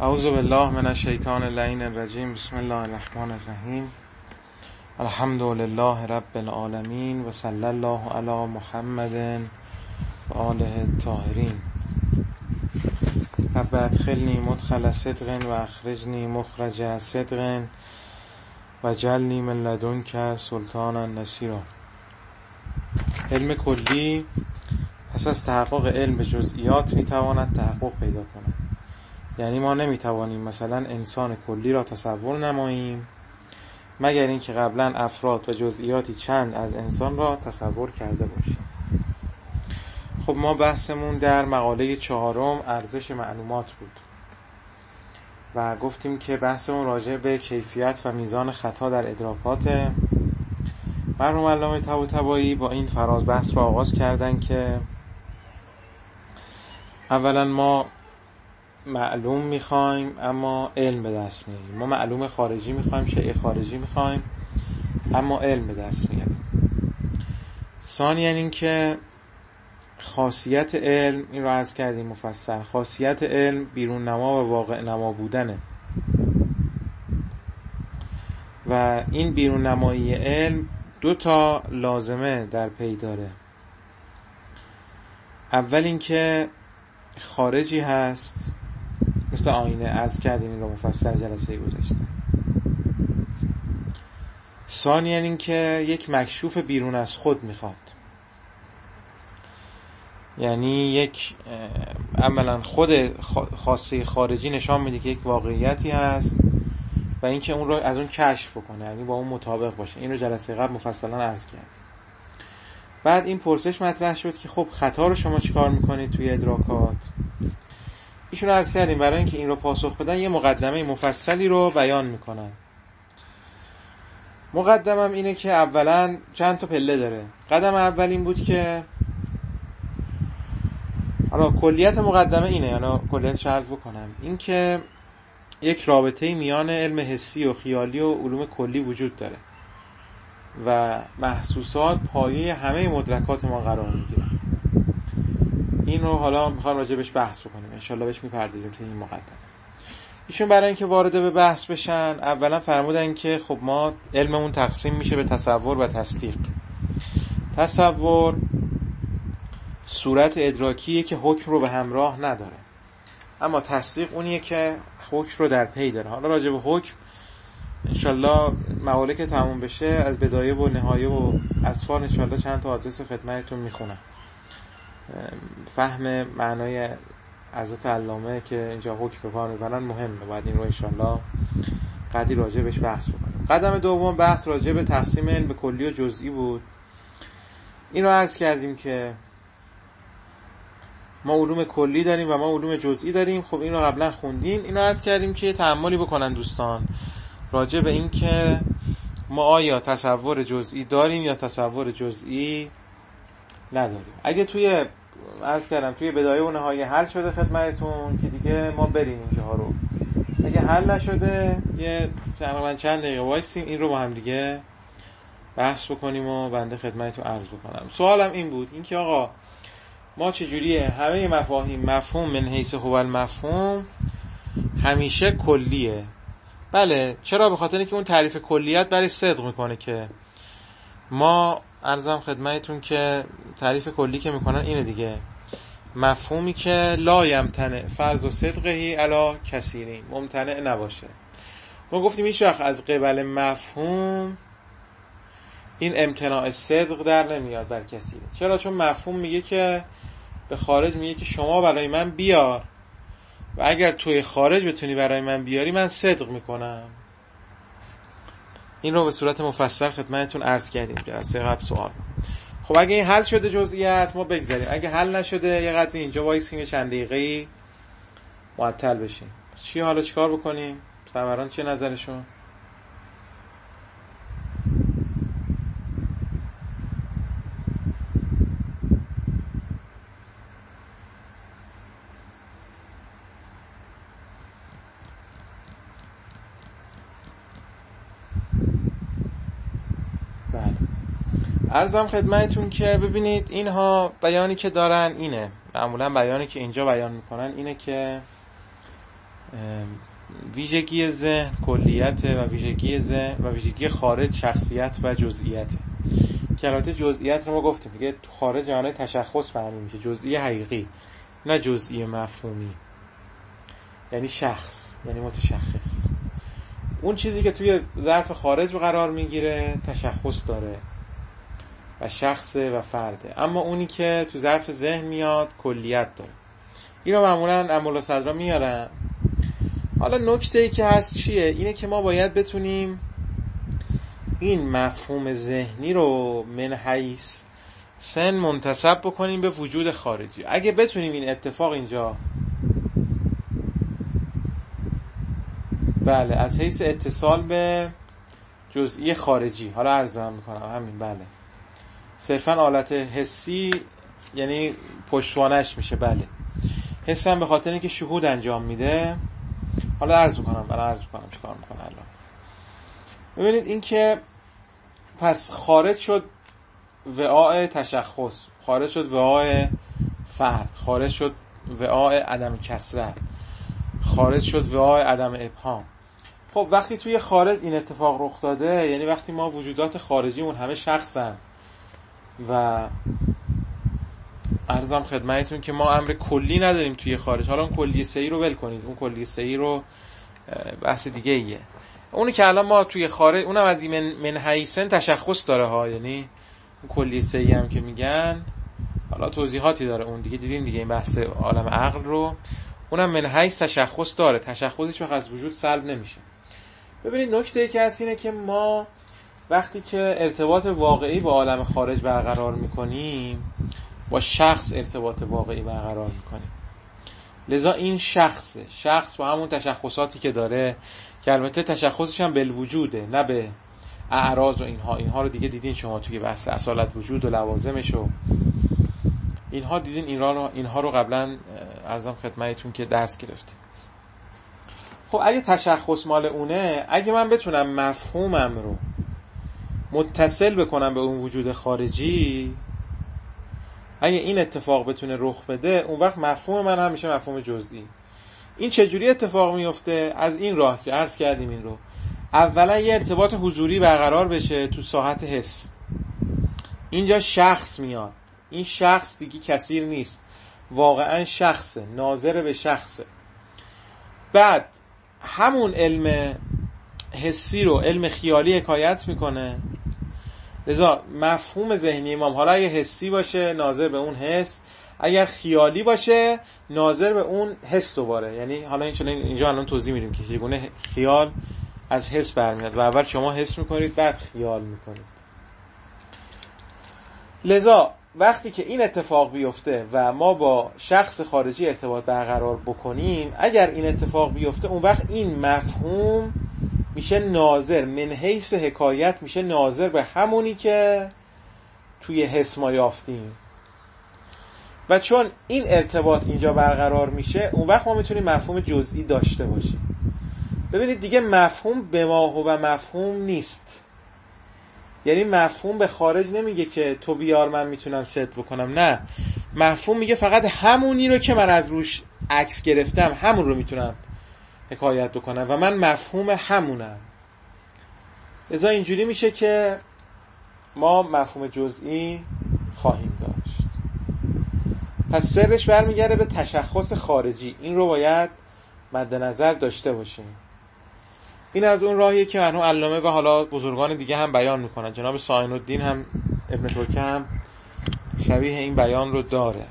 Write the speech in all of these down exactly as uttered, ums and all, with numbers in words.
اعوذ بالله من الشیطان اللعین الرجیم. بسم الله الرحمن الرحیم. الحمد لله رب العالمین و صلی الله علی محمد و آله الطاهرین. رب ادخلنی مدخل صدق و اخرجنی مخرج صدق و جلنی من لدنک سلطانا نصیرا. علم کلی پس از تحقق علم به جزئیات میتواند تحقق پیدا کند. یعنی ما نمیتوانیم مثلا انسان کلی را تصور نماییم مگر اینکه قبلا افراد و جزئیاتی چند از انسان را تصور کرده باشیم. خب ما بحثمون در مقاله چهارم ارزش معلومات بود و گفتیم که بحثمون راجع به کیفیت و میزان خطا در ادراکات. مرحوم علامه طباطبایی با این فراز بحث را آغاز کردن که اولا ما معلوم میخوایم اما علم به دست میاریم. ما معلوم خارجی میخوایم، شیء خارجی میخوایم اما علم به دست میاریم. ثانیاً این که خاصیت علم، این رو عرض کردیم مفصل، خاصیت علم بیرون نما و واقع نما بودنه و این بیرون نمایی علم دو تا لازمه در پی داره. اول این که خارجی هست مثل آینه، عرض کردیم این رو مفصل جلسه گذشته. ثانیاً این که یک مکشوف بیرون از خود میخواد، یعنی یک عملاً خود خاصه خارجی نشان میده که یک واقعیتی هست و اینکه اون رو از اون کشف بکنه، یعنی با اون مطابق باشه. این رو جلسه قبل مفصلا عرض کردیم. بعد این پرسش مطرح شد که خب خطا رو شما چیکار میکنید توی ادراکات؟ ایشون عرض کردیم برای اینکه این رو پاسخ بدن یه مقدمه مفصلی رو بیان میکنن. مقدمم اینه که اولا چند تا پله داره. قدم اول این بود که حالا کلیت مقدمه اینه، یعنی کلیتش عرض بکنم، این که یک رابطه میان علم حسی و خیالی و علوم کلی وجود داره و محسوسات پایه همه مدرکات ما قرار میگیرن. این رو حالا میخوام راجع بهش بحث بکنیم، انشالله بهش میپردازیم تو این مقدمه. ایشون برای اینکه وارد به بحث بشن اولا فرمودن که خب ما علممون تقسیم میشه به تصور و تصدیق. تصور صورت ادراکیه که حکم رو به همراه نداره، اما تصدیق اونیه که حکم رو در پی داره. حالا راجع به حکم انشالله مقاله که تموم بشه از بدایه و نهایه و اسفار انشالله چند تا آدرس خدمتتون میخونم. فهم معنای حضرت علامه که اینجا حکم به کار میبرن مهمه، باید این رو انشالله قدری راجع بهش بحث بکنیم. قدم دوم بحث راجع به تقسیم علم به کلی و جزئی بود. این رو عرض کردیم که ما علوم کلی داریم و ما علوم جزئی داریم. خب این رو قبلا خوندیم. این رو عرض کردیم که تأملی بکنن دوستان راجع به این که ما آیا تصور جزئی داریم یا تصور جزئی نداریم. اگه توی عرض کردم توی بدایه و نهایه حل شده خدمتتون که دیگه ما بریم اینجاها رو، اگه حل نشده یه تقریبا چند دقیقه وایسیم این رو با هم دیگه بحث بکنیم و بنده خدمتتون عرض بکنم. سوالم این بود، این که آقا ما چجوریه همه مفاهیم مفهوم من حیث هو المفهوم همیشه کلیه؟ بله، چرا؟ به خاطر اینکه اون تعریف کلیت برای صدق میکنه که ما عرضم خدمتتون که تعریف کلی که میکنن اینه دیگه، مفهومی که لا یمتنع فرض و صدقهی علی کثیرین، ممتنع نباشه. ما گفتیم هیچ وقت از قبل مفهوم این امتناع صدق در نمیاد بر کسی. چرا؟ چون مفهوم میگه که به خارج میگه که شما برای من بیار و اگر توی خارج بتونی برای من بیاری من صدق میکنم. این رو به صورت مفصل خدمتتون عرض کردیم جلسه قبل سوال. خب اگه این حل شده جزئیات ما بگذاریم، اگه حل نشده یه قدری اینجا وایسیم یه چند دقیقه‌ای معطل بشیم. چی حالا چیکار بکنیم؟ سروران چه نظرشون؟ عرضم خدمتتون که ببینید اینها بیانی که دارن اینه، معمولا بیانی که اینجا بیان میکنن اینه که ویژگی ذهن کلیت و ویژگی ذهن و ویژگی خارج شخصیت و جزئیت. که البته جزئیت رو ما گفتیم دیگه، خارج معنای تشخص معنی میشه، جزئی حقیقی نه جزئی مفهومی، یعنی شخص، یعنی متشخص. اون چیزی که توی ظرف خارج قرار میگیره تشخص داره و شخصه و فرده، اما اونی که تو ظرف ذهن میاد کلیت داره. اینو معمولا اموال صدرا میارن. حالا نکته ای که هست چیه؟ اینه که ما باید بتونیم این مفهوم ذهنی رو من حیث سن منتسب بکنیم به وجود خارجی. اگه بتونیم این اتفاق اینجا بله از حیث اتصال به جزئی خارجی، حالا عرض من میکنم همین، بله صرفا آلت حسی یعنی پشتوانش میشه، بله حسم به خاطر اینکه شهود انجام میده. حالا عرض میکنم برای عرض میکنم چیکار میکنه الان. ببینید این که پس خارج شد وعاء تشخص، خارج شد وعاء فرد، خارج شد وعاء عدم کثرت، خارج شد وعاء عدم ابهام. خب وقتی توی خارج این اتفاق رخ داده، یعنی وقتی ما وجودات خارجیمون همه شخصن و عرضم خدمتتون که ما امر کلی نداریم توی خارج. حالا اون کلی سه‌ای رو ول کنید، اون کلی سه‌ای رو بحث دیگه ایه. اونی که الان ما توی خارج، اونم از این من, من حیثن تشخص داره ها، یعنی اون کلی سه‌ای هم که میگن حالا توضیحاتی داره اون دیگه، دیدیم دیگه این بحث عالم عقل رو، اونم من حیث تشخص داره، تشخصش وقت از وجود سلب نمیشه. ببینید نکته ای که هست اینه که ما وقتی که ارتباط واقعی با عالم خارج برقرار میکنیم با شخص ارتباط واقعی برقرار میکنیم. لذا این شخصه، شخص با همون تشخصاتی که داره که البته تشخصش هم بالوجوده نه به اعراض و اینها، اینها رو دیگه دیدین شما توی بحث اصالت وجود و لوازمش و اینها دیدین، اینها رو اینها رو قبلا عرضم خدمتتون که درس گرفتیم. خب اگه تشخص مال اونه، اگه من بتونم مفهومم رو متصل بکنم به اون وجود خارجی، اگه این اتفاق بتونه رخ بده، اون وقت مفهوم من هم میشه مفهوم جزئی. این چجوری اتفاق میفته؟ از این راه که عرض کردیم این رو. اولا یه ارتباط حضوری برقرار بشه تو ساحت حس. اینجا شخص میاد، این شخص دیگه کثیر نیست، واقعا شخصه، ناظر به شخصه. بعد همون علم حسی رو علم خیالی حکایت میکنه. لذا مفهوم ذهنی ما حالا اگه حسی باشه ناظر به اون حس، اگر خیالی باشه ناظر به اون حس دوباره. یعنی حالا این اینجا الان توضیح میدیم که چگونه خیال از حس برمیاد و اول شما حس میکنید بعد خیال میکنید. لذا وقتی که این اتفاق بیفته و ما با شخص خارجی ارتباط برقرار بکنیم، اگر این اتفاق بیفته اون وقت این مفهوم میشه ناظر من حیث حکایت، میشه ناظر به همونی که توی حس ما یافتیم و چون این ارتباط اینجا برقرار میشه اون وقت ما میتونیم مفهوم جزئی داشته باشیم. ببینید دیگه مفهوم به ما و مفهوم نیست، یعنی مفهوم به خارج نمیگه که تو بیار من میتونم ست بکنم، نه، مفهوم میگه فقط همونی رو که من از روش عکس گرفتم همون رو میتونم حکایت بکنم و من مفهوم همونم. لذا اینجوری میشه که ما مفهوم جزئی خواهیم داشت. پس سرش برمیگرده به تشخص خارجی، این رو باید مد نظر داشته باشیم. این از اون راهیه که مرحوم علامه و حالا بزرگان دیگه هم بیان میکنن. جناب ساین الدین هم ابن ترکه هم شبیه این بیان رو داره.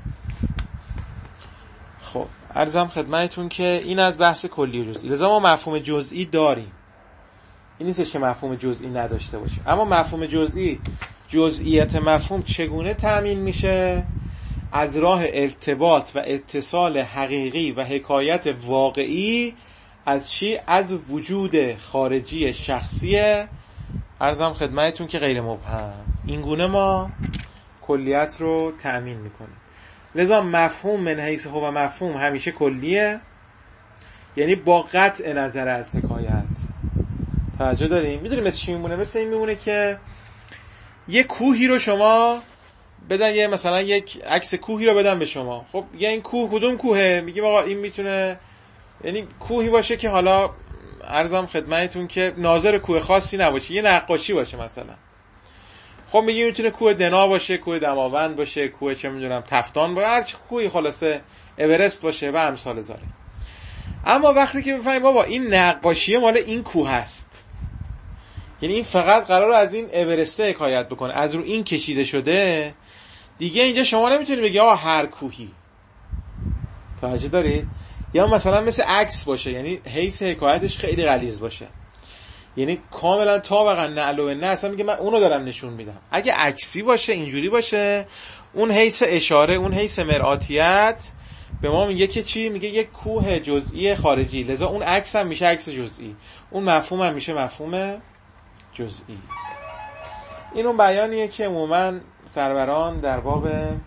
خب عرضم خدمتتون که این از بحث کلی و جزئی. لذا ما مفهوم جزئی داریم، این نیستش که مفهوم جزئی نداشته باشیم، اما مفهوم جزئی، جزئیت مفهوم چگونه تأمین میشه؟ از راه ارتباط و اتصال حقیقی و حکایت واقعی از چی؟ از وجود خارجی شخصیه، عرضم خدمتتون که غیر مبهم. این گونه ما کلیت رو تأمین میکنیم. لذا مفهوم من حیث هو مفهوم همیشه کلیه، یعنی با قطع نظر از حکایت. توجه داریم؟ میدونیم مثل چی میمونه؟ مثل این میمونه که یه کوهی رو شما بدن، یه مثلا یک عکس کوهی رو بدن به شما. خب یه این کوه کدوم کوهه؟ میگیم آقا این میتونه یعنی کوهی باشه که حالا عرضم خدمتتون که ناظر کوه خاصی نباشه، یه نقاشی باشه مثلا. خب میگیم میتونه کوه دنا باشه، کوه دماوند باشه، کوه چه میدونم تفتان باشه، هر چه کوهی خلاصه، اورست باشه و امثال ذالک. اما وقتی که بفهمیم بابا این نقاشی مال این کوه هست، یعنی این فقط قراره از این اورسته حکایت بکنه، از رو این کشیده شده، دیگه اینجا شما نمیتونید بگی آقا هر کوهی. توجه دارید؟ یا مثلا مثل عکس باشه، یعنی حیث حکایتش خیلی غلیظ باشه، یعنی کاملا طابقا نعل و نه، اصلا میگه من اونو دارم نشون میدم. اگه عکسی باشه، اینجوری باشه، اون حیث اشاره، اون حیث مرآتیت به ما میگه که چی؟ میگه یک کوه جزئی خارجی، لذا اون عکس هم میشه عکس جزئی، اون مفهوم هم میشه مفهوم جزئی. این اون بیانیه که عموما سروران در باب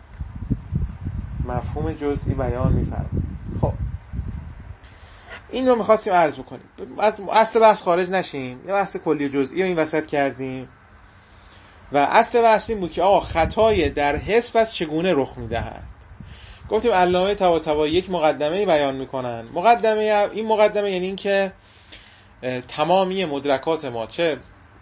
مفهوم جزئی بیان میفرمایند. خب این رو میخواستیم عرض بکنیم، از اصل بحث خارج نشیم، یه بحث کلی و جزئی رو این وسط کردیم و اصل بحث این بود که آقا خطای در حس پس چگونه رخ میدهد. گفتیم علامه طباطبایی یک مقدمه بیان میکنن. مقدمه، این مقدمه یعنی این که تمامی مدرکات ما، چه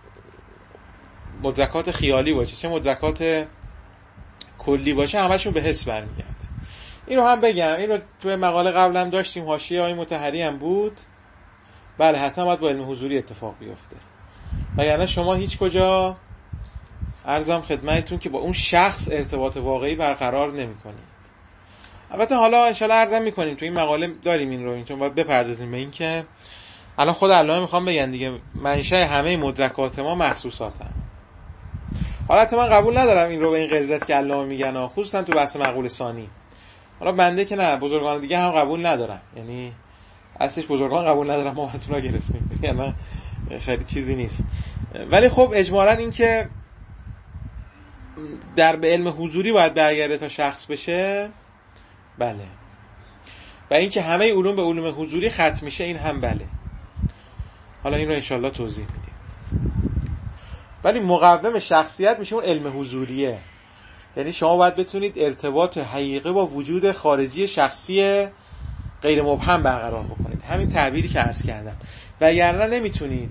مدرکات خیالی باشه چه مدرکات کلی باشه، همشون به حس برمیگرده. این رو هم بگم، این رو توی مقاله قبلم داشتیم، حاشیه های مطهری هم بود. بله حتما باید با علم حضوری اتفاق بیفته، وگرنه شما هیچ کجا عرضم خدمتتون که با اون شخص ارتباط واقعی برقرار نمی کنید. البته حالا انشالله عرضم میکنیم تو این مقاله داریم این رو، این چون باید بپردازیم به این که الان خود علامه میخوام بگن دیگه منشأ همه مدرکات ما محسوساتن. حالت من قبول ندارم این رو به این غلظت که علامه میگن، خصوصا تو بحث مقوله ثانی. حالا بنده که نه، بزرگان دیگه هم قبول ندارم، یعنی اصلش بزرگان قبول ندارم، ما از اونها گرفتیم، یعنی خیلی چیزی نیست. ولی خب اجمالاً این که در به علم حضوری باید برگرده تا شخص بشه، بله، و این که همه علوم به علوم حضوری ختم میشه، این هم بله. حالا این رو انشالله توضیح میدیم. ولی مقوم شخصیت میشه اون علم حضوریه، یعنی شما باید بتونید ارتباط حقیقی با وجود خارجی شخصی غیر مبهم برقرار بکنید، همین تعبیری که عرض کردم، وگرنه نمیتونید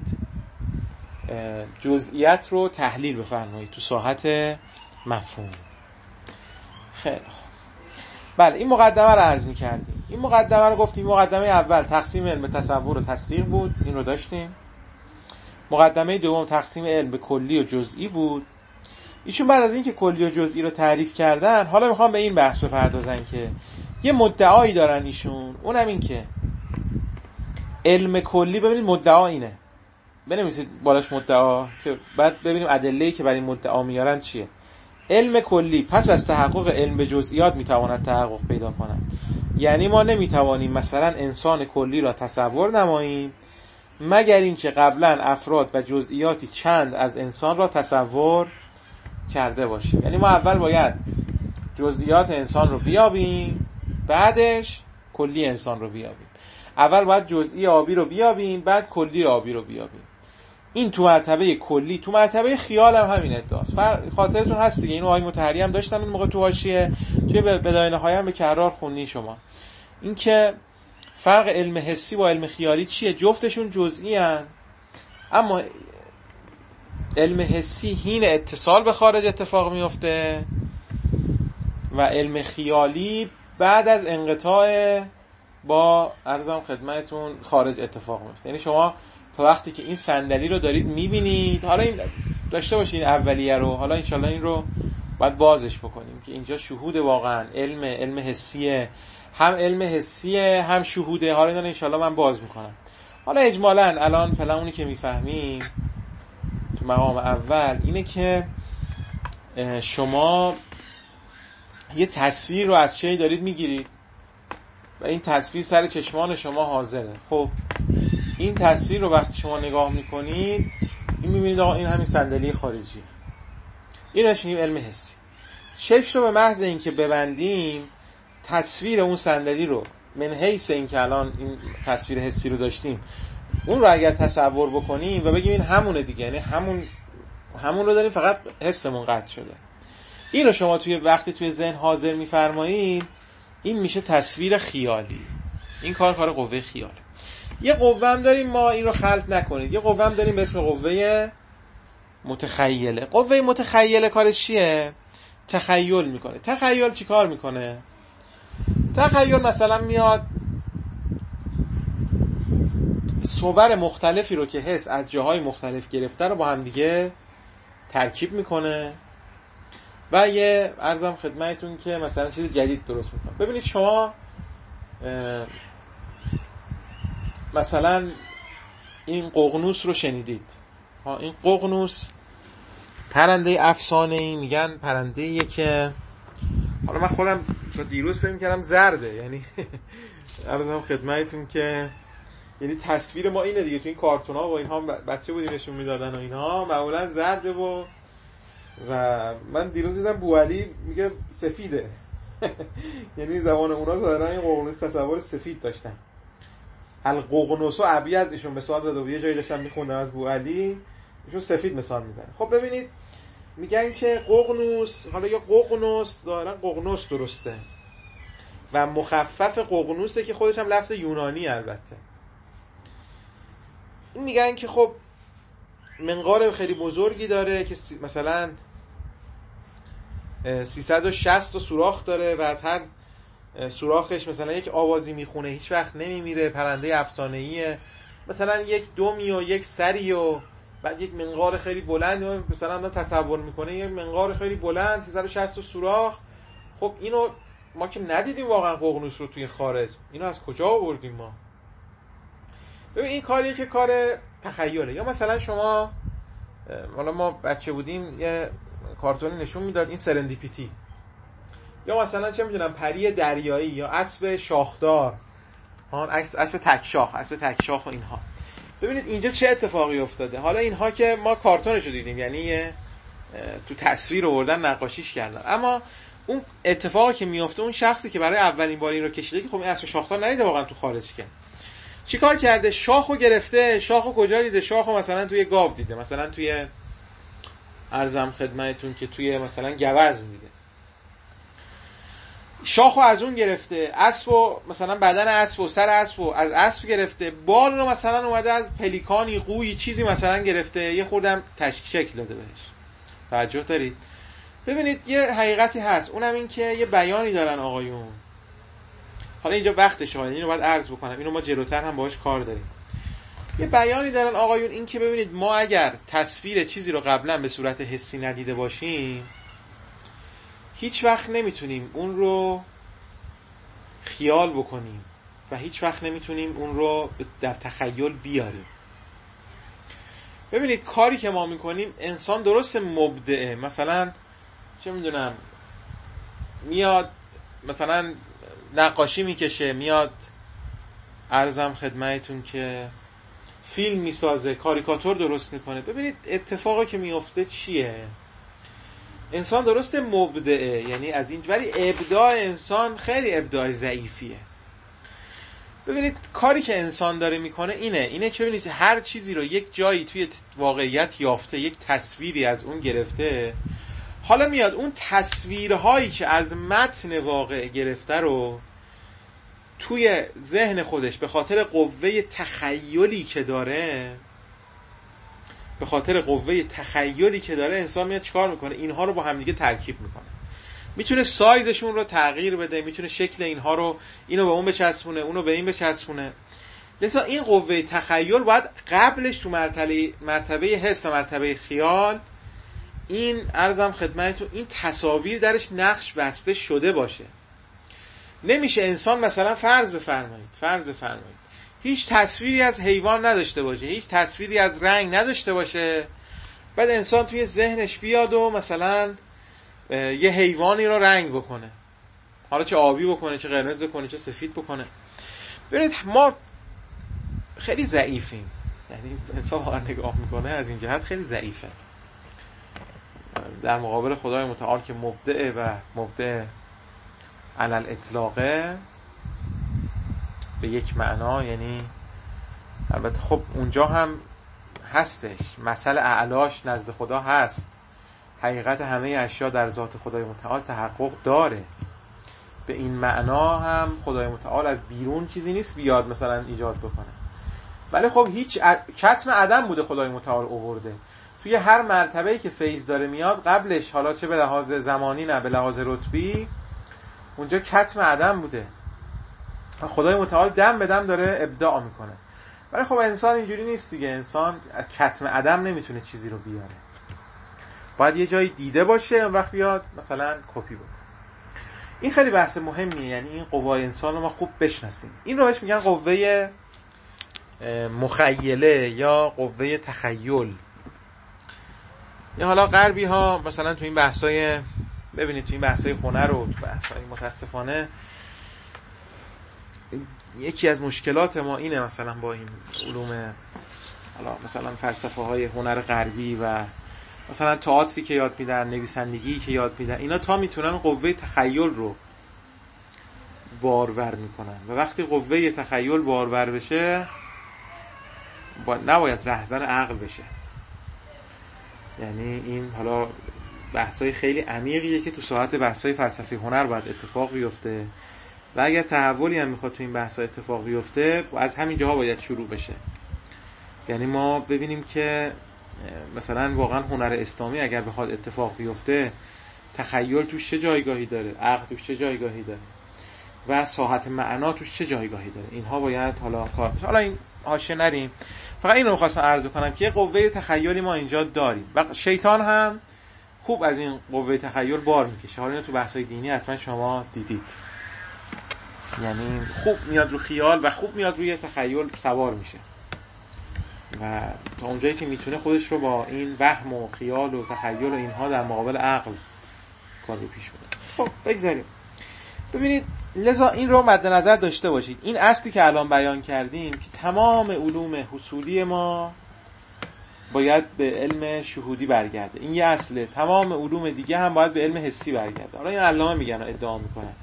جزئیات رو تحلیل بفرمایید تو ساحت مفهوم. خیلی خوب، بله این مقدمه رو عرض می‌کردیم. این مقدمه رو گفتیم، مقدمه اول تقسیم علم به تصور و تصدیق بود، این رو داشتیم. مقدمه دوم تقسیم علم به کلی و جزئی بود. ایشون بعد از اینکه کلی و جزئی رو تعریف کردن، حالا میخوام به این بحث بپردازن که یه مدعایی دارن ایشون، اونم این که علم کلی، ببینید مدعا اینه، بنویسید بالاش مدعا که بعد ببینیم ادله‌ای که برای این مدعا میارن چیه. علم کلی پس از تحقق علم به جزئیات میتواند تحقق پیدا کند. یعنی ما نمیتوانیم مثلا انسان کلی را تصور نماییم مگر اینکه قبلا افراد و جزئیاتی چند از انسان را تصور کرده باشیم. یعنی ما اول باید جزئیات انسان رو بیابیم، بعدش کلی انسان رو بیابیم. اول باید جزئی آبی رو بیابیم، بعد کلی آبی رو بیابیم. این تو مرتبه کلی، تو مرتبه خیال هم همین ادعاست. خاطرتون هست دیگه، اینو آقای مطهری هم داشتم این موقع تو حاشیه، توی بدایع نهایه هم به کرار خوندین شما. این که فرق علم حسی با علم خیالی چیه؟ جفتشون جزئی ان، اما علم حسی حین اتصال به خارج اتفاق میفته و علم خیالی بعد از انقطاع با عرضم خدمتتون خارج اتفاق میفته. یعنی شما تا وقتی که این صندلی رو دارید میبینید، حالا این داشته باشین اولیه رو، حالا انشالله این رو باید بازش بکنیم که اینجا شهود واقعا علم علم حسیه، هم علم حسیه هم شهوده. حالا اینا انشالله من باز میکنم. حالا اجمالاً الان فعلا اونی که میفهمیم تو مقام اول اینه که شما یه تصویر رو از چیزی دارید میگیرید و این تصویر سر چشمان شما حاضره. خب این تصویر رو وقتی شما نگاه میکنید، این میبینید آقا این همین صندلی خارجیه. این رو میگیم علم حسی. چشم رو به محض اینکه ببندیم، تصویر اون صندلی رو من حیث اینکه الان این تصویر حسی رو داشتیم، اون رو اگر تصور بکنیم و بگیم این همونه دیگه، یعنی همون همون رو داریم، فقط حسمون قطع شده. این رو شما توی وقتی توی ذهن حاضر میفرمایید، این میشه تصویر خیالی. این کار کار قوه خیاله. یه قوه هم داریم، ما این رو خلط نکنید، یه قوه هم داریم به اسم قوه متخیله. قوه متخیله کارش چیه؟ تخیل میکنه. تخیل چی کار میکنه؟ تخیل مثلا میاد صور مختلفی رو که حس از جاهای مختلف گرفته رو با هم دیگه ترکیب میکنه و یه عرضم خدمتتون که مثلا چیز جدید درست میکنه. ببینید شما مثلا این ققنوس رو شنیدید. ها، این ققنوس پرنده افسانه‌ای، میگن پرنده‌ایه که حالا من خودم دیروز فکر می‌کردم زرده، یعنی عرضم خدمتتون که یعنی تصویر ما اینه دیگه، تو این کارتون‌ها و اینها بچه بودیم نشون میدادن و اینها معمولا زرده و و من دیروز دیدم بوعلی میگه سفیده. یعنی زمان اونا ظاهرا این ققنوس تصور سفید داشتن. الققنوس و ابیض ایشون مثال داده و یه جایی داشتم میخوندم از بوعلی ایشون سفید مثال میزنه. خب ببینید میگن که ققنوس، حالا یا ققنوس ظاهرا ققنوس درسته و مخفف ققنوسه که خودش هم لفظ یونانی البته. این میگن که خب منقار خیلی بزرگی داره که مثلا سیصد و شصت تا سوراخ داره و از هر سوراخش مثلا یک آوازی میخونه، هیچ وقت نمیمیره، پرنده افسانه‌ایه، مثلا یک دمی و یک سری و بعد یک منقار خیلی بلند، مثلا من تصور میکنه یک منقار خیلی بلند سیصد و شصت تا سوراخ. خب اینو ما که ندیدیم واقعا ققنوس رو توی خارج، اینو از کجا آوردیم ما؟ ببین این کاریه که کار تخیله. یا مثلا شما حالا ما بچه بودیم یه کارتونی نشون میداد این سرندیپیتی، یا مثلا چه میدونم پری دریایی یا اسب شاخدار، آن اسب تکشاخ، اسب تکشاخ و اینها. ببینید اینجا چه اتفاقی افتاده. حالا اینها که ما کارتونشو دیدیم، یعنی تو تصویر آوردن نقاشیش کردن، اما اون اتفاقی که میفته اون شخصی که برای اولین بار این رو کشیده که خب این اسب شاخدار ندیده واقعا تو خارج که چی کار کرده؟ شاخو گرفته. شاخو کجا دیده؟ شاخو مثلا توی گاو دیده، مثلا توی عرضم خدمتتون که توی مثلا گوزن دیده. شاخو از اون گرفته، اسبو مثلا بدن اسب و سر اسبو از اسب گرفته، بال رو مثلا اومده از پلیکانی قوی چیزی مثلا گرفته، یه خوردم تشکیل شکل داده بهش. توجه دارید؟ ببینید یه حقیقتی هست، اونم این که یه بیانی دارن آقایون. حالا اینجا وقتشه، حالا اینو باید عرض بکنم، اینو ما جلوتر هم باهاش کار داریم. یه بیانی دارن آقایون، این که ببینید ما اگر تصویر چیزی رو قبلا به صورت حسی ندیده باشیم هیچ وقت نمیتونیم اون رو خیال بکنیم و هیچ وقت نمیتونیم اون رو در تخیل بیاریم. ببینید کاری که ما میکنیم، انسان درست مبدعه، مثلا چه میدونم میاد مثلا نقاشی میکشه، میاد عرضم خدمتتون که فیلم میسازه، کاریکاتور درست میکنه. ببینید اتفاقی که میفته چیه؟ انسان درست مبدعه، یعنی از این، ولی ابداع انسان خیلی ابداع ضعیفیه. ببینید کاری که انسان داره میکنه اینه اینه که ببینید هر چیزی رو یک جایی توی واقعیت یافته، یک تصویری از اون گرفته، حالا میاد اون تصویرهایی که از متن واقع گرفته رو توی ذهن خودش به خاطر قوه تخیلی که داره به خاطر قوه تخیلی که داره انسان میاد چیکار میکنه؟ اینها رو با هم دیگه ترکیب میکنه. میتونه سایزشون رو تغییر بده، میتونه شکل اینها رو، اینو به اون بچسبونه، اونو به این بچسبونه. لذا این قوه تخیل باید قبلش تو مرتبه مرتبه حس و مرتبه خیال این عرضم خدمتتون این تصاویر درش نقش بسته شده باشه. نمیشه انسان مثلا فرض بفرمایید فرض بفرمایید هیچ تصویری از حیوان نداشته باشه، هیچ تصویری از رنگ نداشته باشه، بعد انسان توی ذهنش بیاد و مثلا یه حیوانی رو رنگ بکنه، حالا چه آبی بکنه، چه قرمز بکنه، چه سفید بکنه. ببینید ما خیلی ضعیفیم، یعنی انسان واقعا نگاه میکنه از این جهت خیلی ضعیفه در مقابل خدای متعال که مبدع و مبدع علل اطلاقه به یک معنا. یعنی البته خب اونجا هم هستش، مثل اعلاش نزد خدا هست، حقیقت همه اشیا در ذات خدای متعال تحقق داره، به این معنا هم خدای متعال از بیرون چیزی نیست بیاد مثلا ایجاد بکنه. ولی خب هیچ ع... کتم عدم بوده خدای متعال آورده. توی هر مرتبه‌ای که فیض داره میاد قبلش، حالا چه به لحاظ زمانی نه به لحاظ رتبی، اونجا کتم عدم بوده. خدای متعال دم به دم داره ابداع میکنه. ولی خب انسان اینجوری نیست دیگه. انسان از کتم عدم نمیتونه چیزی رو بیاره. باید یه جایی دیده باشه اون وقت بیاد مثلا کپی بکنه. این خیلی بحث مهمیه. یعنی این قوای انسان رو ما خوب بشناسیم. این رو بهش میگن قوه مخیله یا قوه تخیل. یا حالا غربی ها مثلا تو این بحثای، ببینید تو این بحثای هنر و تو بحثای متاسفانه یکی از مشکلات ما اینه مثلا با این علوم، حالا مثلا فلسفه های هنر غربی و مثلا تئاتری که یاد میدن، نویسندگی که یاد میدن، اینا تا میتونن قوه تخیل رو بارور میکنن و وقتی قوه تخیل بارور بشه با... نباید رهبر عقل بشه. یعنی این حالا بحثای خیلی عمیقیه که تو ساحت بحثای فلسفی هنر باید اتفاق بیفته و اگر تحولی هم میخواد تو این بحثا اتفاق بیفته از همین جاها باید شروع بشه. یعنی ما ببینیم که مثلا واقعا هنر اسلامی اگر بخواد اتفاق بیفته تخیل توش چه جایگاهی داره، عقل توش چه جایگاهی داره و ساحت معنا توش چه جایگاهی داره، اینها باید حالا کار بشه. حالا این حاشیه نریم، فقط اینو می‌خواستم عرض کنم که قوه تخیلی ما اینجا داریم و شیطان هم خوب از این قوه تخیل بار میکشه. حالا اینو تو بحث‌های دینی حتما شما دیدید. یعنی خوب میاد رو خیال و خوب میاد روی تخیل سوار میشه و تا اونجایی که میتونه خودش رو با این وهم و خیال و تخیل و اینها در مقابل عقل کار رو پیش بره. خب بگذاریم. ببینید لذا این رو مد نظر داشته باشید. این اصلی که الان بیان کردیم که تمام علوم حصولی ما باید به علم شهودی برگرده. این یه اصله. تمام علوم دیگه هم باید به علم حسی برگرده. حالا این علامه میگن و ادعا میکنن.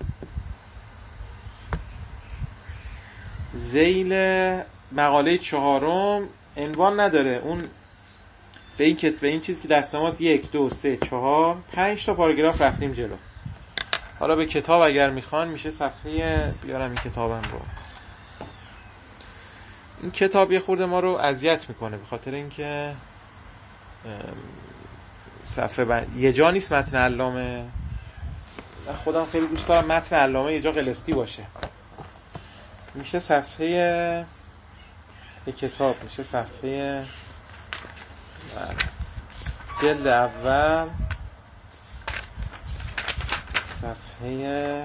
ذیل مقاله چهارم عنوان نداره. اون به این کتاب، به این چیز که دست ماست یک دو سه چهار پنج تا پاراگراف رفتیم جلو. حالا به کتاب اگر میخوان میشه صفحه، بیارم این کتابم رو. این کتاب یه خورده ما رو اذیت میکنه به خاطر اینکه صفحه ب... یه جا نیست متن علامه. من خودم خیلی دوست دارم متن علامه یه جا قلفتی باشه. میشه صفحه یه کتاب میشه صفحه جلد اول صفحه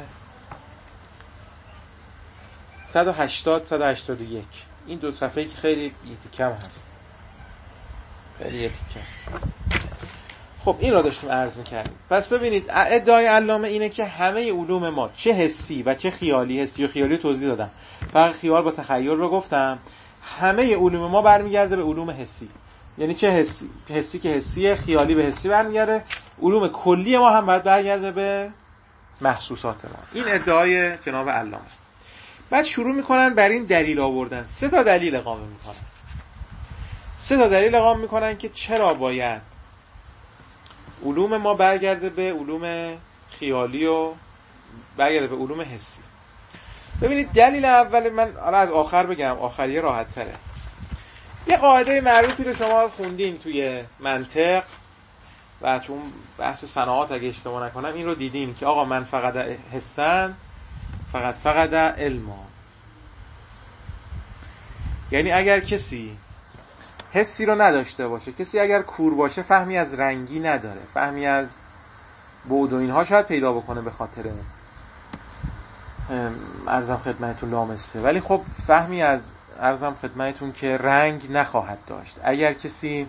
صد و هشتاد صد و هشتاد و یک. این دو صفحه‌ای که خیلی کم هست، خیلی یتیک هست. خب این را داشتیم عرض می‌کردیم. پس ببینید ادعای علامه اینه که همه علوم ما چه حسی و چه خیالی، حسی و خیالی توضیح دادم، فرق خیال با تخیل رو گفتم، همه علوم ما برمیگرده به علوم حسی. یعنی چه حسی؟ حسی که حسیه، خیالی به حسی برمیگرده، علوم کلی ما هم باید برگرده به محسوسات ما. این ادعای جناب علامه است. بعد شروع میکنن بر این دلیل آوردن. سه تا دلیل اقامه میکنن. سه تا دلیل اقامه میکنن که چرا باید علوم ما برگرده به علوم خیالی و برگرده به علوم حسی. ببینید دلیل اول، من حالا از آخر بگم، آخریه راحت تره. یه قاعده معروفی رو شما خوندین توی منطق و تو بحث صناعات اگه اشتباه نکنم این رو دیدین که آقا من فقط حسن فقط فقط علما. یعنی اگر کسی حسی رو نداشته باشه، کسی اگر کور باشه فهمی از رنگی نداره، فهمی از بعد و اینها شاید پیدا بکنه به خاطر عرضم خدمتتون لامسه، ولی خب فهمی از عرضم خدمتتون که رنگ نخواهد داشت. اگر کسی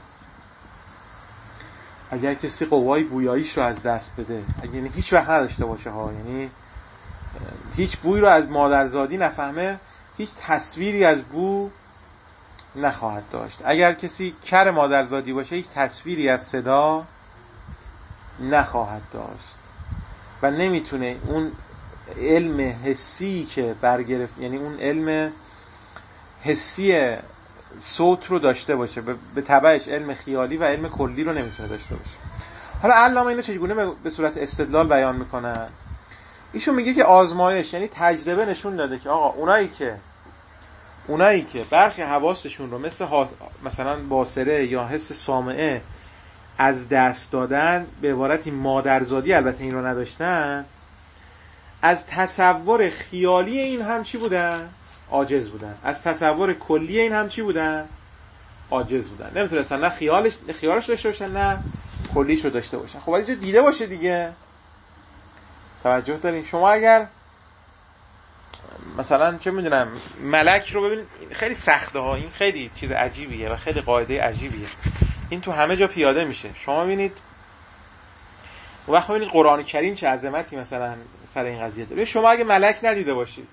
اگر کسی قوای بویاییش رو از دست بده، اگر یعنی هیچ وقت نداشته باشه ها، یعنی هیچ بوی رو از مادرزادی نفهمه، هیچ تصویری از بو نخواهد داشت. اگر کسی کر مادرزادی باشه هیچ تصویری از صدا نخواهد داشت و نمیتونه اون علم حسی که برگرفت، یعنی اون علم حسی صوت رو داشته باشه، به تبعش علم خیالی و علم کلی رو نمیتونه داشته باشه. حالا علامه اینو چگونه به صورت استدلال بیان میکنن؟ ایشون میگه که آزمایش یعنی تجربه نشون داده که آقا اونایی که اونایی که برخی حواسشون رو مثل ها... مثلا باصره یا حس سامعه از دست دادن، به عبارتی مادرزادی البته این رو نداشتن، از تصور خیالی این هم چی بودن؟ عاجز بودن. از تصور کلی این هم چی بودن؟ عاجز بودن. نمیتونستن نه خیالش خیالش داشته باشن نه کلیش رو داشته باشن. خب باید دیده باشه دیگه. توجه دارین؟ شما اگر مثلا چه میدونم ملک رو ببینید، خیلی سخته ها، این خیلی چیز عجیبیه و خیلی قاعده عجیبیه. این تو همه جا پیاده میشه. شما ببینید وقتی ببینید قرآن کریم چه عظمتی مثلا سر این قضیه داره. شما اگه ملک ندیده باشید،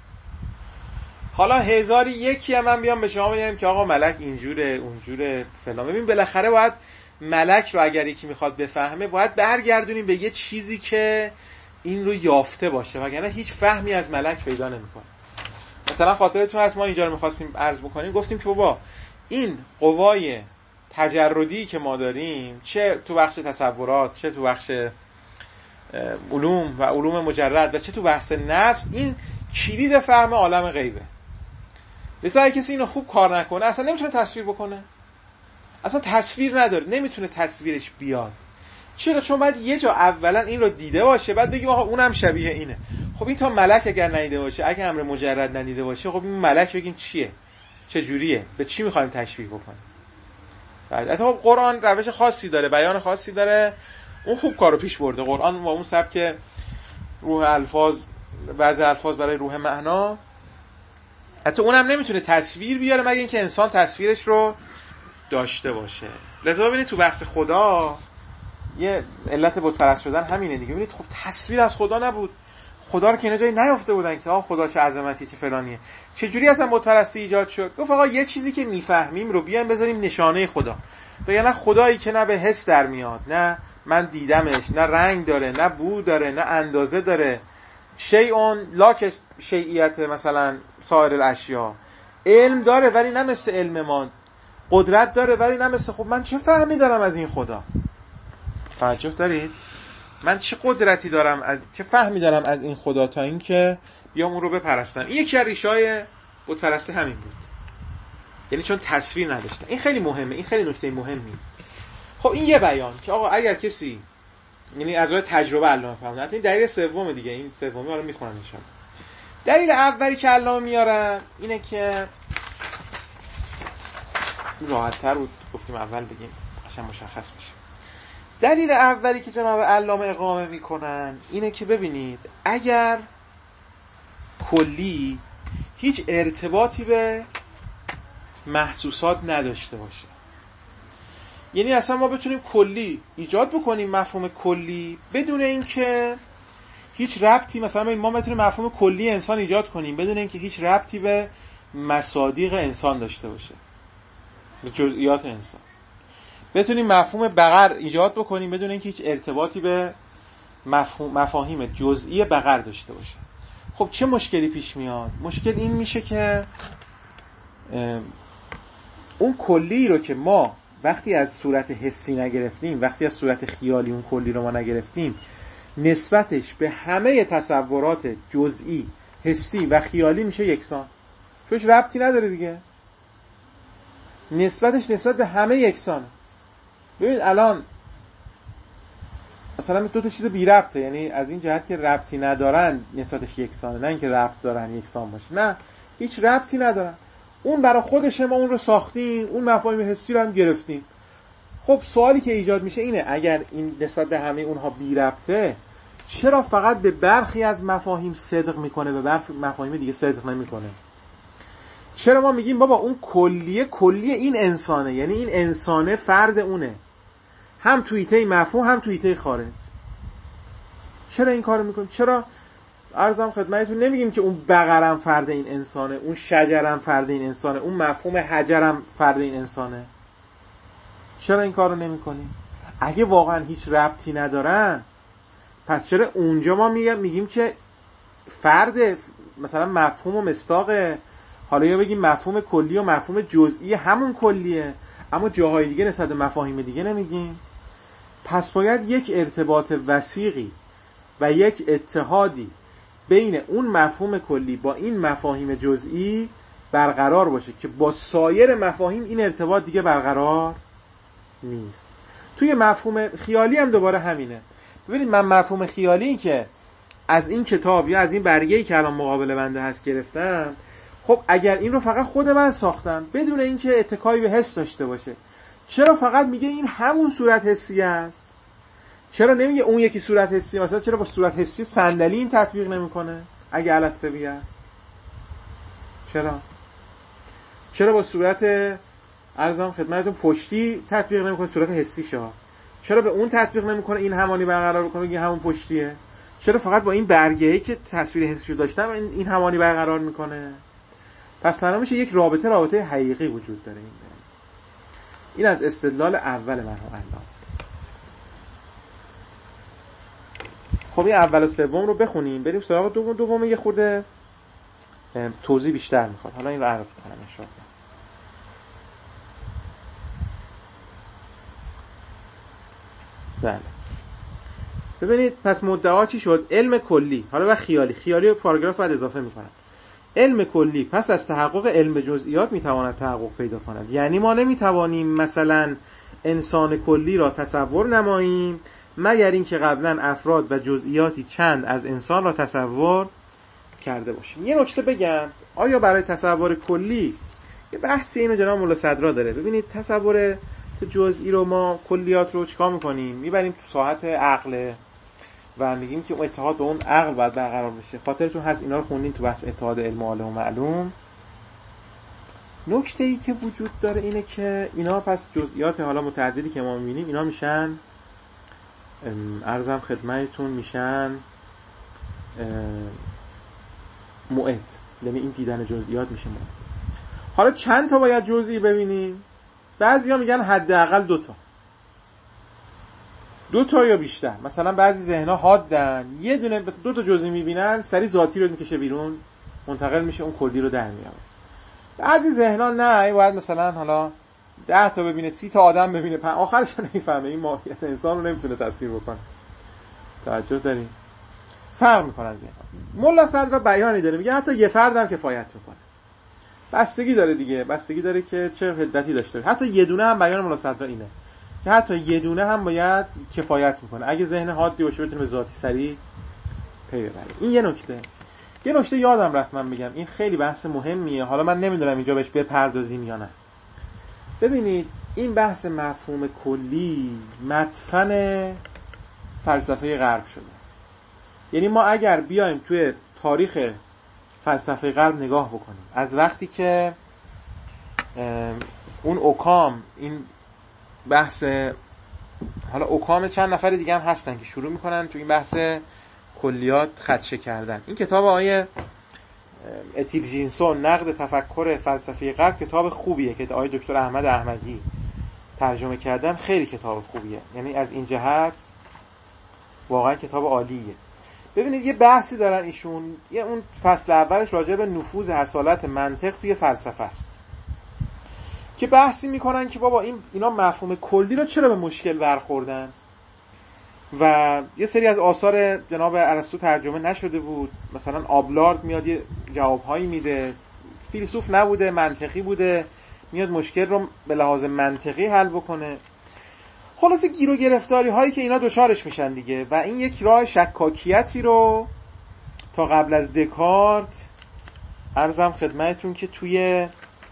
حالا هزاری یکی هم من بیام به شما بگم که آقا ملک اینجوره اونجوره فلان، ببین بالاخره باید ملک رو اگر یکی میخواد بفهمه باید برگردونیم به یه چیزی که این رو یافته باشه، وگرنه هیچ فهمی از ملک پیدا نمیکنه. مثلا خاطرتون هست ما اینجا رو میخواستیم عرض بکنیم، گفتیم که بابا این قوای تجردی که ما داریم، چه تو بخش تصورات، چه تو بخش علوم و علوم مجرد و چه تو بحث نفس، این کلید فهم عالم غیبه. لذا اگه کسی اینو خوب کار نکنه اصلا نمیتونه تصویر بکنه، اصلا تصویر نداره، نمیتونه تصویرش بیاد. چرا؟ چون باید یه جا اولا این رو دیده باشه، بعد بگیم آقا اونم شبیه اینه. خب این تا ملک اگر ندیده باشه، اگه امر مجرد ندیده باشه، خب این ملک بگیم چیه، چه جوریه، به چی میخوایم تشبیه بکنیم. بعد خب قرآن روش خاصی داره، بیان خاصی داره، اون خوب کارو پیش برده. قرآن با اون سبک روح الفاظ، بعضی الفاظ برای روح معنا، حتی اونم نمیتونه تصویر بیاره مگه اینکه انسان تصویرش رو داشته باشه. لذا ببینید تو بحث خدا یه علت بت پرست شدن همینه دیگه. ببینید خب تصویر از خدا نبود، خدا رو که اینا جایی نیافته بودن که آ خدا چه عظمتی چه فلانیه. چه جوری اصلا بت پرستی ایجاد شد؟ گفت آقا یه چیزی که میفهمیم رو بیایم بذاریم نشانه خدا. بگن خدایی که نه به حس در میاد، نه من دیدمش، نه رنگ داره، نه بو داره، نه اندازه داره، شیء لا که شیئیت مثلا سایر الاشیا، علم داره ولی نه مثل علم ما، قدرت داره ولی نه مثل. خب من چه فهمی دارم از این خدا؟ توجه دارید؟ من چه قدرتی دارم، از چه فهمی دارم از این خدا تا اینکه بیام اون رو بپرستم؟ این یکی از ریشه‌های بت پرستی همین بود، یعنی چون تصویر نداشتن. این خیلی مهمه، این خیلی نکته مهمی. خب این یه بیان که آقا اگر کسی، یعنی از راه تجربه علامه فهمیدن. این دلیل سوم دیگه، این سومی رو میخونم ان شاء الله. دلیل اولی که علامه میارن اینه که راحت‌تر بود گفتیم اول بگیم قشنگ مشخص بشه. دلیل اولی که جناب علامه اقامه میکنن اینه که ببینید اگر کلی هیچ ارتباطی به محسوسات نداشته باشه، یعنی اصلا ما بتونیم کلی ایجاد بکنیم، مفهوم کلی، بدون اینکه هیچ ربطی، مثلا ما بتونیم مفهوم کلی انسان ایجاد کنیم بدون اینکه هیچ ربطی به مصادیق انسان داشته باشه، به جزئیات انسان. بتونیم مفهوم بقر ایجاد بکنیم بدون اینکه هیچ ارتباطی به مفهوم مفاهیم جزئی بقر داشته باشه. خب چه مشکلی پیش میاد؟ مشکل این میشه که اون کلی رو که ما وقتی از صورت حسی نگرفتیم، وقتی از صورت خیالی اون کلی رو ما نگرفتیم، نسبتش به همه تصورات جزئی، حسی و خیالی میشه یکسان. توش ربطی نداره دیگه، نسبتش نسبت به همه یکسانه. ببینید الان مثلا دو تا چیز بی ربطه، یعنی از این جهت که ربطی ندارن نسبتش یکسانه، نه اینکه ربط دارن یکسان باشه، نه هیچ ربطی ندارن. اون برای خودشه، ما اون رو ساختیم، اون مفاهیم حسی رو هم گرفتیم. خب سوالی که ایجاد میشه اینه اگر این نسبت به همه اونها بی ربطه، چرا فقط به برخی از مفاهیم صدق میکنه به برخی مفاهیم دیگه صدق نمیکنه؟ چرا ما میگیم بابا اون کلیه کلیه این انسانه، یعنی این انسانه فرد اونه، هم تو حیطه مفهوم هم تو حیطه خارج؟ چرا این کارو میکنیم؟ چرا عرضم خدمتتون نمیگیم که اون بقرم فرد این انسانه، اون شجرم فرد این انسانه، اون مفهوم حجرم فرد این انسانه؟ چرا این کارو نمیکنیم؟ اگه واقعا هیچ ربطی ندارن، پس چرا اونجا ما میگیم میگیم که فرد مثلا مفهوم و مصداق، حالا یا بگیم مفهوم کلی و مفهوم جزئی همون کلیه، اما جاهای دیگه نسبت به مفاهیم دیگه نمیگیم؟ پس باید یک ارتباط وثیقی و یک اتحادی بین اون مفهوم کلی با این مفاهیم جزئی برقرار باشه که با سایر مفاهیم این ارتباط دیگه برقرار نیست. توی مفهوم خیالی هم دوباره همینه. ببینید من مفهوم خیالی که از این کتاب یا از این برگه‌ای که الان مقابل بنده هست گرفتم، خب اگر این رو فقط خود من ساختم بدون اینکه اتکایی به حس داشته باشه، چرا فقط میگه این همون صورت حسی است؟ چرا نمیگه اون یکی صورت حسی؟ مثلا چرا با صورت حسی صندلی این تطبیق نمیکنه اگه الستوی است؟ چرا؟ چرا با صورت عرضم خدمتتون پشتی تطبیق نمیکنه صورت حسی شاه؟ چرا به اون تطبیق نمیکنه این همانی برقرار بکنه بگه همون پشتیه؟ چرا فقط با این برگه‌ای که تصویر حسیشو داشتم این این همانی برقرار میکنه؟ پس معلوم میشه یک رابطه رابطه حقیقی وجود داره. این این از استدلال اول مرحوم علامه. خب این اول و سوم رو بخونیم بریم سراغ دوم. دوم یه خورده توضیح بیشتر میخواد. حالا این رو عرض کنم ان شاء الله. بله. ببینید پس مدعا چی شد؟ علم کلی. حالا و خیالی. خیالی رو پاراگراف بعد اضافه میکنم. علم کلی پس از تحقق علم جزئیات میتواند تحقق پیدا کند. یعنی ما نمیتوانیم مثلا انسان کلی را تصور نماییم مگر اینکه قبلا افراد و جزئیاتی چند از انسان را تصور کرده باشیم. یه نکته بگم، آیا برای تصور کلی یه بحثی اینو جناب مولا صدرا داره. ببینید تصور جزئی رو ما کلیات رو چیکار میکنیم؟ میبریم تو ساحت عقل و میگیم که اون اتحاد به اون عقل باید برقرار بشه. خاطرتون هست اینا رو خوندین تو بحث اتحاد علم عالم و معلوم. نکته ای که وجود داره اینه که اینا پس جزئیات حالا متعددی که ما میبینیم اینا میشن عرضم خدمتتون میشن موعد، یعنی این دیدن جزئیات میشه موعد. حالا چند تا باید جزئی ببینیم؟ بعضیا میگن حداقل دو تا دو تا یا بیشتر. مثلا بعضی ذهن‌ها حادن، یه دونه مثلا دو تا جزئی میبینن سری ذاتی رو میکشه بیرون منتقل میشه اون کلی رو در میاره. بعضی ذهن‌ها نه، باید مثلا حالا ده تا ببینه، سی تا آدم ببینه، پن... آخرش نمیفهمه این ماهیت انسان رو نمیتونه تصویر بکنه. توجه دارین؟ فرق میکنن ذهن‌ها. ملا صدر بیانی داره میگه حتی یه فرد هم کفایت میکنه. بستگی داره دیگه، بستگی داره که چه حدتی داشته باشه. حتی یه دونه هم بیان ملا صدر اینه که حتی یه دونه هم باید کفایت میکنه. اگه ذهن حادی باشه بتونه به ذاتی سری پی ببره. این یه نکته. یه نکته یادم رفت من بگم، این خیلی بحث مهمیه. حالا من نمیدونم اینجا بهش بپردازیم یا نه. ببینید این بحث مفهوم کلی مدفن فلسفه غرب شده. یعنی ما اگر بیایم توی تاریخ فلسفه غرب نگاه بکنیم، از وقتی که اون اوکام این بحث، حالا اوکام چند نفر دیگه هم هستن که شروع میکنن تو این بحث کلیات خدشه کردن. این کتاب آیه اتیل جینسون نقد تفکر فلسفه غرب کتاب خوبیه که آیه دکتر احمد احمدی ترجمه کردن. خیلی کتاب خوبیه، یعنی از این جهت واقعا کتاب عالیه. ببینید یه بحثی دارن ایشون، یه اون فصل اولش راجع به نفوذ اصالت منطق توی فلسفه است که بحثی میکنن که بابا این اینا مفهوم کلی رو چرا به مشکل برخوردن و یه سری از آثار جناب ارسطو ترجمه نشده بود. مثلا آبلارد میاد یه جوابهایی میده، فیلسوف نبوده، منطقی بوده، میاد مشکل رو به لحاظ منطقی حل بکنه. خلاصه گیر و گرفتاری هایی که اینا دوچارش میشن دیگه. و این یک راه شکاکیتی رو تا قبل از دکارت عرضم خدمتتون که توی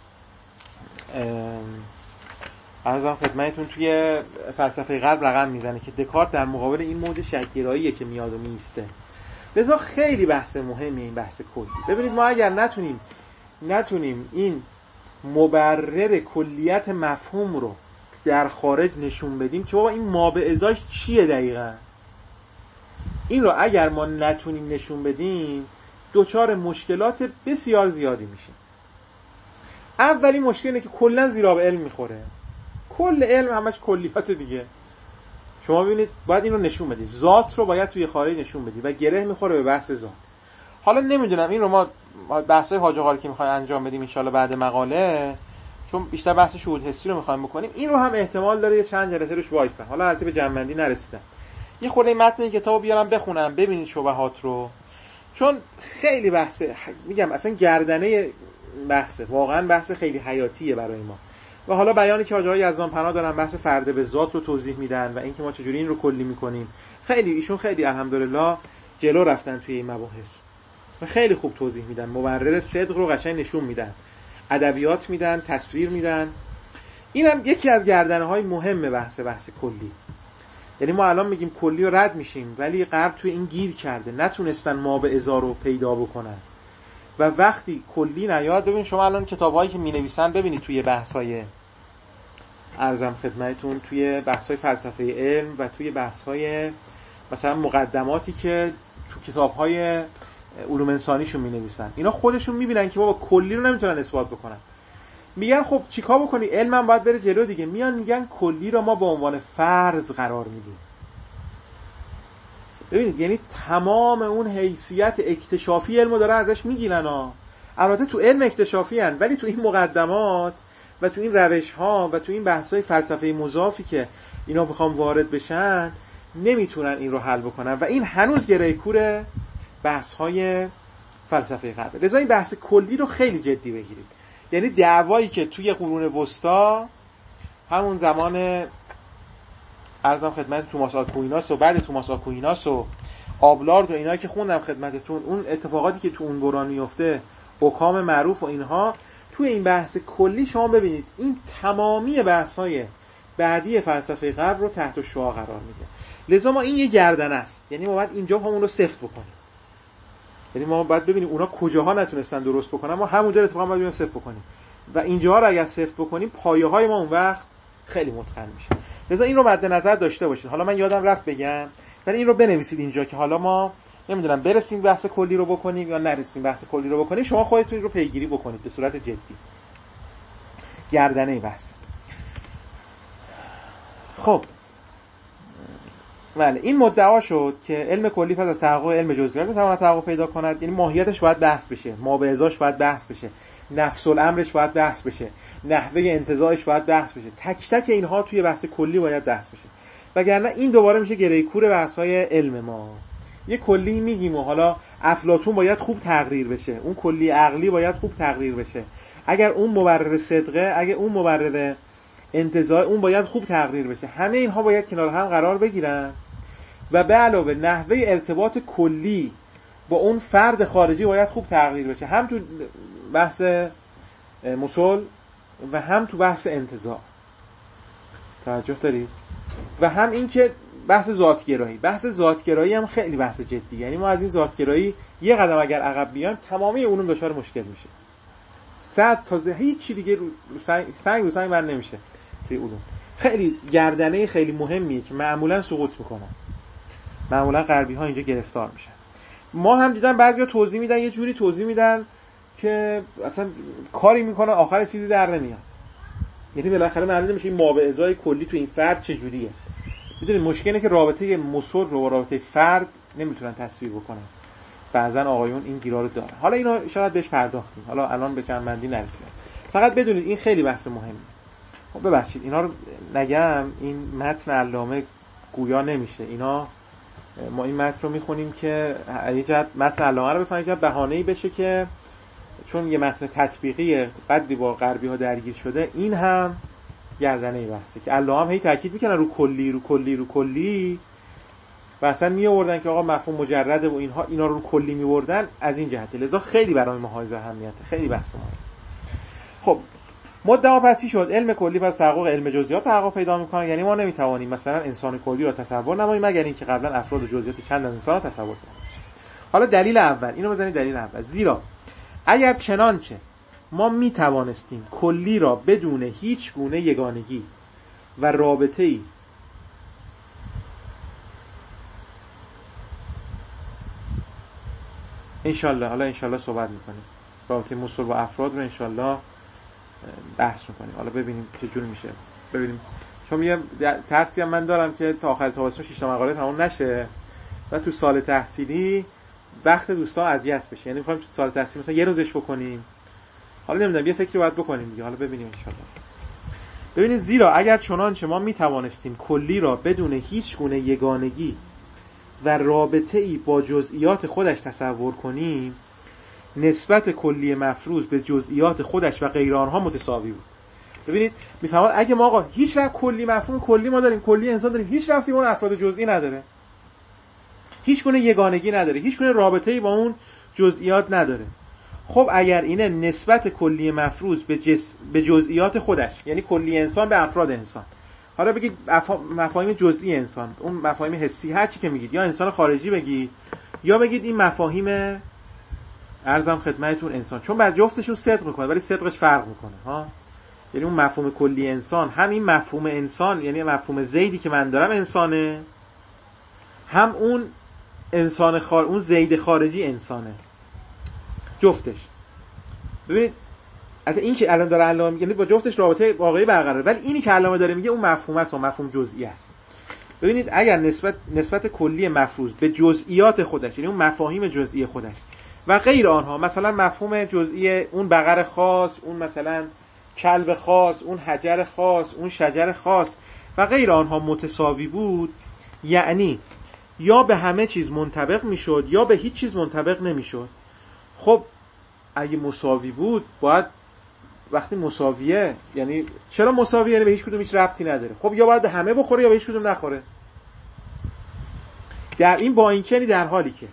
عرضم خدمتتون توی فلسفه غرب رقم میزنه که دکارت در مقابل این موج شک‌گراییه که میاد و میسته. لذا خیلی بحث مهمیه این بحث کلی. ببینید ما اگر نتونیم نتونیم این مبرر کلیت مفهوم رو در خارج نشون بدیم که بابا این ما به ازاش چیه دقیقا، این رو اگر ما نتونیم نشون بدیم دوچار مشکلات بسیار زیادی میشیم. اولی مشکل اینه که کلا زیرا علم میخوره. کل علم همش کلیات دیگه. شما ببینید باید این رو نشون بدید، ذات رو باید توی خارج نشون بدید و گره میخوره به بحث ذات. حالا نمیدونم این رو ما بحثای حاج آقا که میخوایم انجام بدیم ان شاءالله بعد مقاله، چون بیشتر بحث شهود حسی رو میخوایم بکنیم، این رو هم احتمال داره یه چند جلسه روش وایسن. حالا البته به جمع بندی نرسیدم. یه خورده متن کتابو بیارم بخونم ببینید شبهات رو، چون خیلی بحثه، میگم اصلا گردنه بحثه، واقعا بحث خیلی حیاتیه برای ما. و حالا بیانی که آقای یزدانپناه دارن بحث فرد به ذات رو توضیح میدن و اینکه ما چجوری این رو کلی میکنیم، خیلی ایشون خیلی الحمدلله جلو رفتن توی این مباحث و خیلی خوب توضیح میدن، مبرر صدق رو قشنگ نشون میدن، ادبیات میدن، تصویر میدن. اینم یکی از گردنه‌های مهم بحث بحث کلی. یعنی ما الان میگیم کلی رو رد میشیم، ولی غرب توی این گیر کرده، نتونستن ما به ازا رو پیدا بکنن. و وقتی کلی نیاد، ببین شما الان کتابایی که مینویسن ببینید توی بحث‌های ارزم خدمتتون، توی بحث‌های فلسفه علم و توی بحث‌های مثلا مقدماتی که تو کتاب‌های علوم انسانیشون مینویسن، اینا خودشون میبینن که بابا کلی رو نمیتونن اثبات بکنن. میگن خب چیکار بکنی؟ علمم باید بره جلو دیگه. میان میگن کلی رو ما به عنوان فرض قرار میدیم. ببینید یعنی تمام اون حیثیت اکتشافی علمو داره ازش میگیرن ها. البته تو علم اکتشافی هن، ولی تو این مقدمات و تو این روش ها و تو این بحث‌های فلسفه مضافی که اینا بخوام وارد بشن نمیتونن این رو حل بکنن و این هنوز گره کور بحث‌های فلسفه غرب. لذا این بحث کلی رو خیلی جدی بگیرید. یعنی دعوایی که توی قرون وسطا، همون زمان عرضم خدمت توماس آکویناس و بعد توماس آکویناس و آبلارد و اینا که خوندم خدمتتون، اون اتفاقاتی که تو اون دوران میفته، حکام معروف و اینها، توی این بحث کلی شما ببینید این تمامی بحث‌های بعدی فلسفه غرب رو تحت شعاع قرار میده. لذا ما این یه گردن است، یعنی ما باید اینجا همون رو صفر بکنیم. یعنی ما باید ببینیم اونا کجاها نتونستن درست بکنن، ما همونجا اتفاقا باید اون صفر بکنیم و اینجاها رو اگر صفر بکنیم پایه‌های ما اون وقت خیلی متقن میشه. لذا این رو مد نظر داشته باشید. حالا من یادم رفت بگم، ولی این رو بنویسید اینجا که حالا ما نمیدونم برسیم بحث کلی رو بکنیم یا نرسیم بحث کلی رو بکنیم، شما خودتون این رو پیگیری بکنید به صورت جدی. گردنه بحث. خب بله، این مدعا شد که علم کلی پس از تحقق علم جزئیات میتواند تحقق پیدا کند. یعنی ماهیتش باید بحث بشه، ما به ازاش باید بحث بشه، نفس الامرش باید بحث بشه، نحوه انتزاعش باید بحث بشه. تک تک اینها توی بحث کلی باید بحث بشه، وگرنه این دوباره میشه گره کور بحث‌های علم ما. یه کلی میگیم و حالا افلاطون باید خوب تقریر بشه، اون کلی عقلی باید خوب تقریر بشه، اگر اون مبرر صدقه، اگه اون مبرر انتزاع، اون باید خوب تقریر بشه. همه اینها باید کنار هم قرار بگیرن و به علاوه نحوه ارتباط کلی با اون فرد خارجی باید خوب تقریر بشه، هم تو بحث مصول و هم تو بحث انتزاع. توجه دارید؟ و هم این که بحث ذاتگرایی، بحث ذاتگرایی هم خیلی بحث جدی. یعنی ما از این ذاتگرایی یه قدم اگر عقب بیایم تمامی علوم دچار مشکل میشه. صد تا هیچ چی دیگه رو سنگ سنگ رو سنگ بند نمیشه توی علوم. خیلی گردنه خیلی مهمیه که معمولا سقوط میکنن، معمولا غربی ها اینجا گرفتار میشن. ما هم دیدن بعضیا توضیح میدن، یه جوری توضیح میدن که اصلا کاری میکنن آخر چیزی در نمیاد. یعنی بالاخره معلومه میشه این مابعضای کلی تو این فرد چه جوریه. میدونید مشکل اینه که رابطه مصر رو با رابطه فرد نمیتونن تصویر بکنن. بعضن آقایون این گیرا رو دارن. حالا اینو شاید بهش پرداختیم، حالا الان به جنبندی نرسیدیم. فقط بدونید این خیلی بحث مهمه. خب ببخشید اینا رو نگم، این متن علامه گویا نمیشه. اینا ما این متن رو میخونیم که یه جهت متن علامه رو بفهمید، جهت بهانه‌ای بشه که چون یه متن تطبیقی قدری با غربی ها درگیر شده، این هم گردنه بحثه که علامه هم هی تاکید میکنن رو کلی رو کلی رو کلی و اصلا می آوردن که آقا مفهوم مجرده و اینها اینا رو کلی میوردن از این جهت. لذا خیلی برای ما حائز اهمیته، خیلی بحث مهمه. خب مدعا پتی شد علم کلی پس تحقق علم جزئیات تحقق پیدا میکنه. یعنی ما نمیتوانیم مثلا انسان کلی رو تصور نماییم مگر اینکه قبلا افراد و جزئیات چند انسان رو تصور کنیم. حالا دلیل اول، اینو بزنید دلیل اول. زیرا اگر چنانچه ما میتوانستیم کلی را بدون هیچ گونه یگانگی و رابطه‌ای انشالله، حالا انشالله صحبت میکنیم رابطه مصر با افراد رو انشالله بحث میکنیم. حالا ببینیم چه جور میشه، ببینیم. چون یه ترسی هم من دارم که تا آخر تابستون شش تا مقاله تموم نشه و تو سال تحصیلی وقت دوستان اذیت بشه. یعنی میخوایم تو سال تحصیلی مثلا یه روزش بکنیم، حالا نمیدونم یه فکری باید بکنیم دیگه، حالا ببینیم انشالله. ببینید زیرا اگر چنانچه ما میتوانستیم کلی را بدون هیچ گونه یگانگی و رابطه ای با جزئیات خودش تصور کنیم، نسبت کلی مفروض به جزئیات خودش و غیر آنها متساوی بود. ببینید میفهمید اگه ما آقا هیچ وقت کلی مفهوم کلی ما داریم، کلی انسان داریم، هیچ ربطی به اون افراد جزئی نداره، هیچ گونه یگانگی نداره، هیچ گونه رابطه‌ای با اون جزئیات نداره. خب اگر اینه نسبت کلی مفروض به, جز... به جزئیات خودش، یعنی کلی انسان به افراد انسان، حالا بگید افا... مفاهیم جزئی انسان، اون مفاهیم حسی هر چی که میگید، یا انسان خارجی بگید یا بگید این مفاهیم عرضم خدمتتون انسان، چون بعد جفتشون صدق میکنه ولی صدقش فرق میکنه ها. یعنی اون مفهوم کلی انسان، هم این مفهوم انسان یعنی مفهوم زیدی که من دارم انسانه، هم اون انسان خار... اون زید خارجی انسانه، جفتش. ببینید اصلا این که الان داره علامه میگه با جفتش رابطه واقعی برقراره، ولی اینی که علامه داره میگه اون مفهوم است و مفهوم جزئی است. ببینید اگر نسبت نسبت کلی مفروض به جزئیات خودش، یعنی اون مفاهیم جزئی خودش و غیر آنها، مثلا مفهوم جزئی اون بقر خاص، اون مثلا کلب خاص، اون حجر خاص، اون شجر خاص و غیر آنها متساوی بود، یعنی یا به همه چیز منطبق میشد یا به هیچ چیز منطبق نمیشد. خب اگه مساوی بود باید وقتی مساویه، یعنی چرا مساویه؟ یعنی به هیچ کدوم هیچ ربطی نداره. خب یا باید به همه بخوره یا به هیچ کدوم نخوره. در این با این کنی در حالی که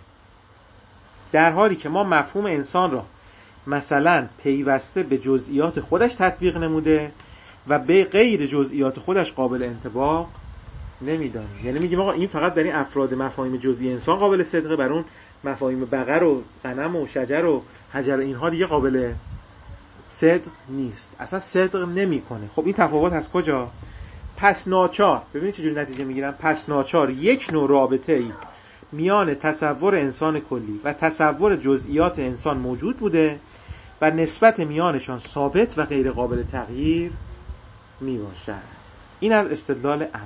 در حالی که ما مفهوم انسان را مثلا پیوسته به جزئیات خودش تطبیق نموده و به غیر جزئیات خودش قابل انطباق نمیدانیم. یعنی میگیم آقا این فقط در این افراد مفاهیم جزئی انسان قابل صدقه، بر اون مفاهیم بقر و غنم و شجر و حجر اینها دیگه قابل صدق نیست، اصلا صدق نمیکنه. خب این تفاوت از کجا؟ پس ناچار، ببینید چجوری نتیجه میگیرن، پس ناچار یک نوع رابطه ای میان تصور انسان کلی و تصور جزئیات انسان موجود بوده و نسبت میانشان ثابت و غیر قابل تغییر میباشد. این از استدلال اول.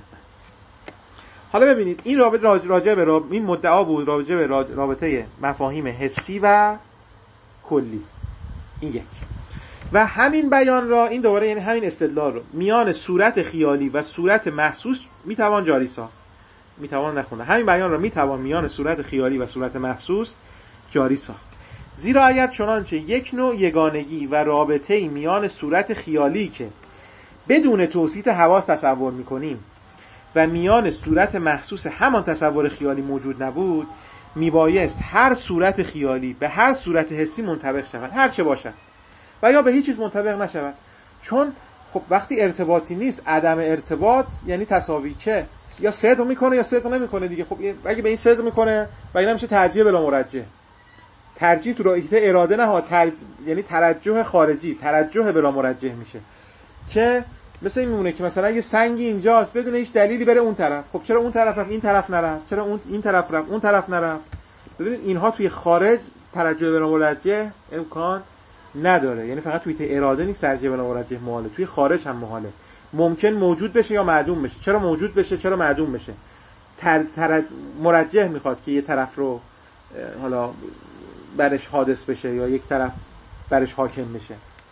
حالا ببینید این رابطه راجع به رابطه این مدعا بود راجع به رابطه مفاهیم حسی و کلی، این یک. و همین بیان را، این دوباره یعنی همین استدلال رو میان صورت خیالی و صورت محسوس میتوان جاری ساخت. میتوان نخونه همین بیان را میتوان میان صورت خیالی و صورت محسوس جاری ساخت، زیرا اگر چنانچه یک نوع یگانگی و رابطه‌ای میان صورت خیالی که بدون توسیط حواس تصور میکنیم و میان صورت محسوس همان تصور خیالی موجود نبود، میبایست هر صورت خیالی به هر صورت حسی منطبق شود، هر چه باشد، و یا به هیچ چیز منطبق نشود. چون خب وقتی ارتباطی نیست، عدم ارتباط یعنی تساوی چه؟ یا صدق میکنه یا صدق نمیکنه دیگه. خب اگه به این صدق میکنه و اینا میشه ترجیح بلا مرجح. ترجیح تو رابطه اراده نه ها، ترج... یعنی ترجح خارجی، ترجح بلا مرجح میشه. که مثل این میمونه که مثلا یه سنگی اینجاست بدون هیچ دلیلی بره اون طرف، خب چرا اون طرف رفت این طرف نرفت؟ چرا اون این طرف رفت اون طرف نرفت؟ ببینید اینها توی خارج ترجح بلا مرجح امکان نداره، یعنی فقط توی اراده نیست ترجیح بلا مرجح محاله، توی خارج هم محاله. ممکن موجود بشه یا معدوم بشه. چرا موجود بشه چرا معدوم بشه؟ تر... تر... مرجح میخواد که یه طرف رو حالا برش حادث بشه یا یک طرف برش حاکم بشه.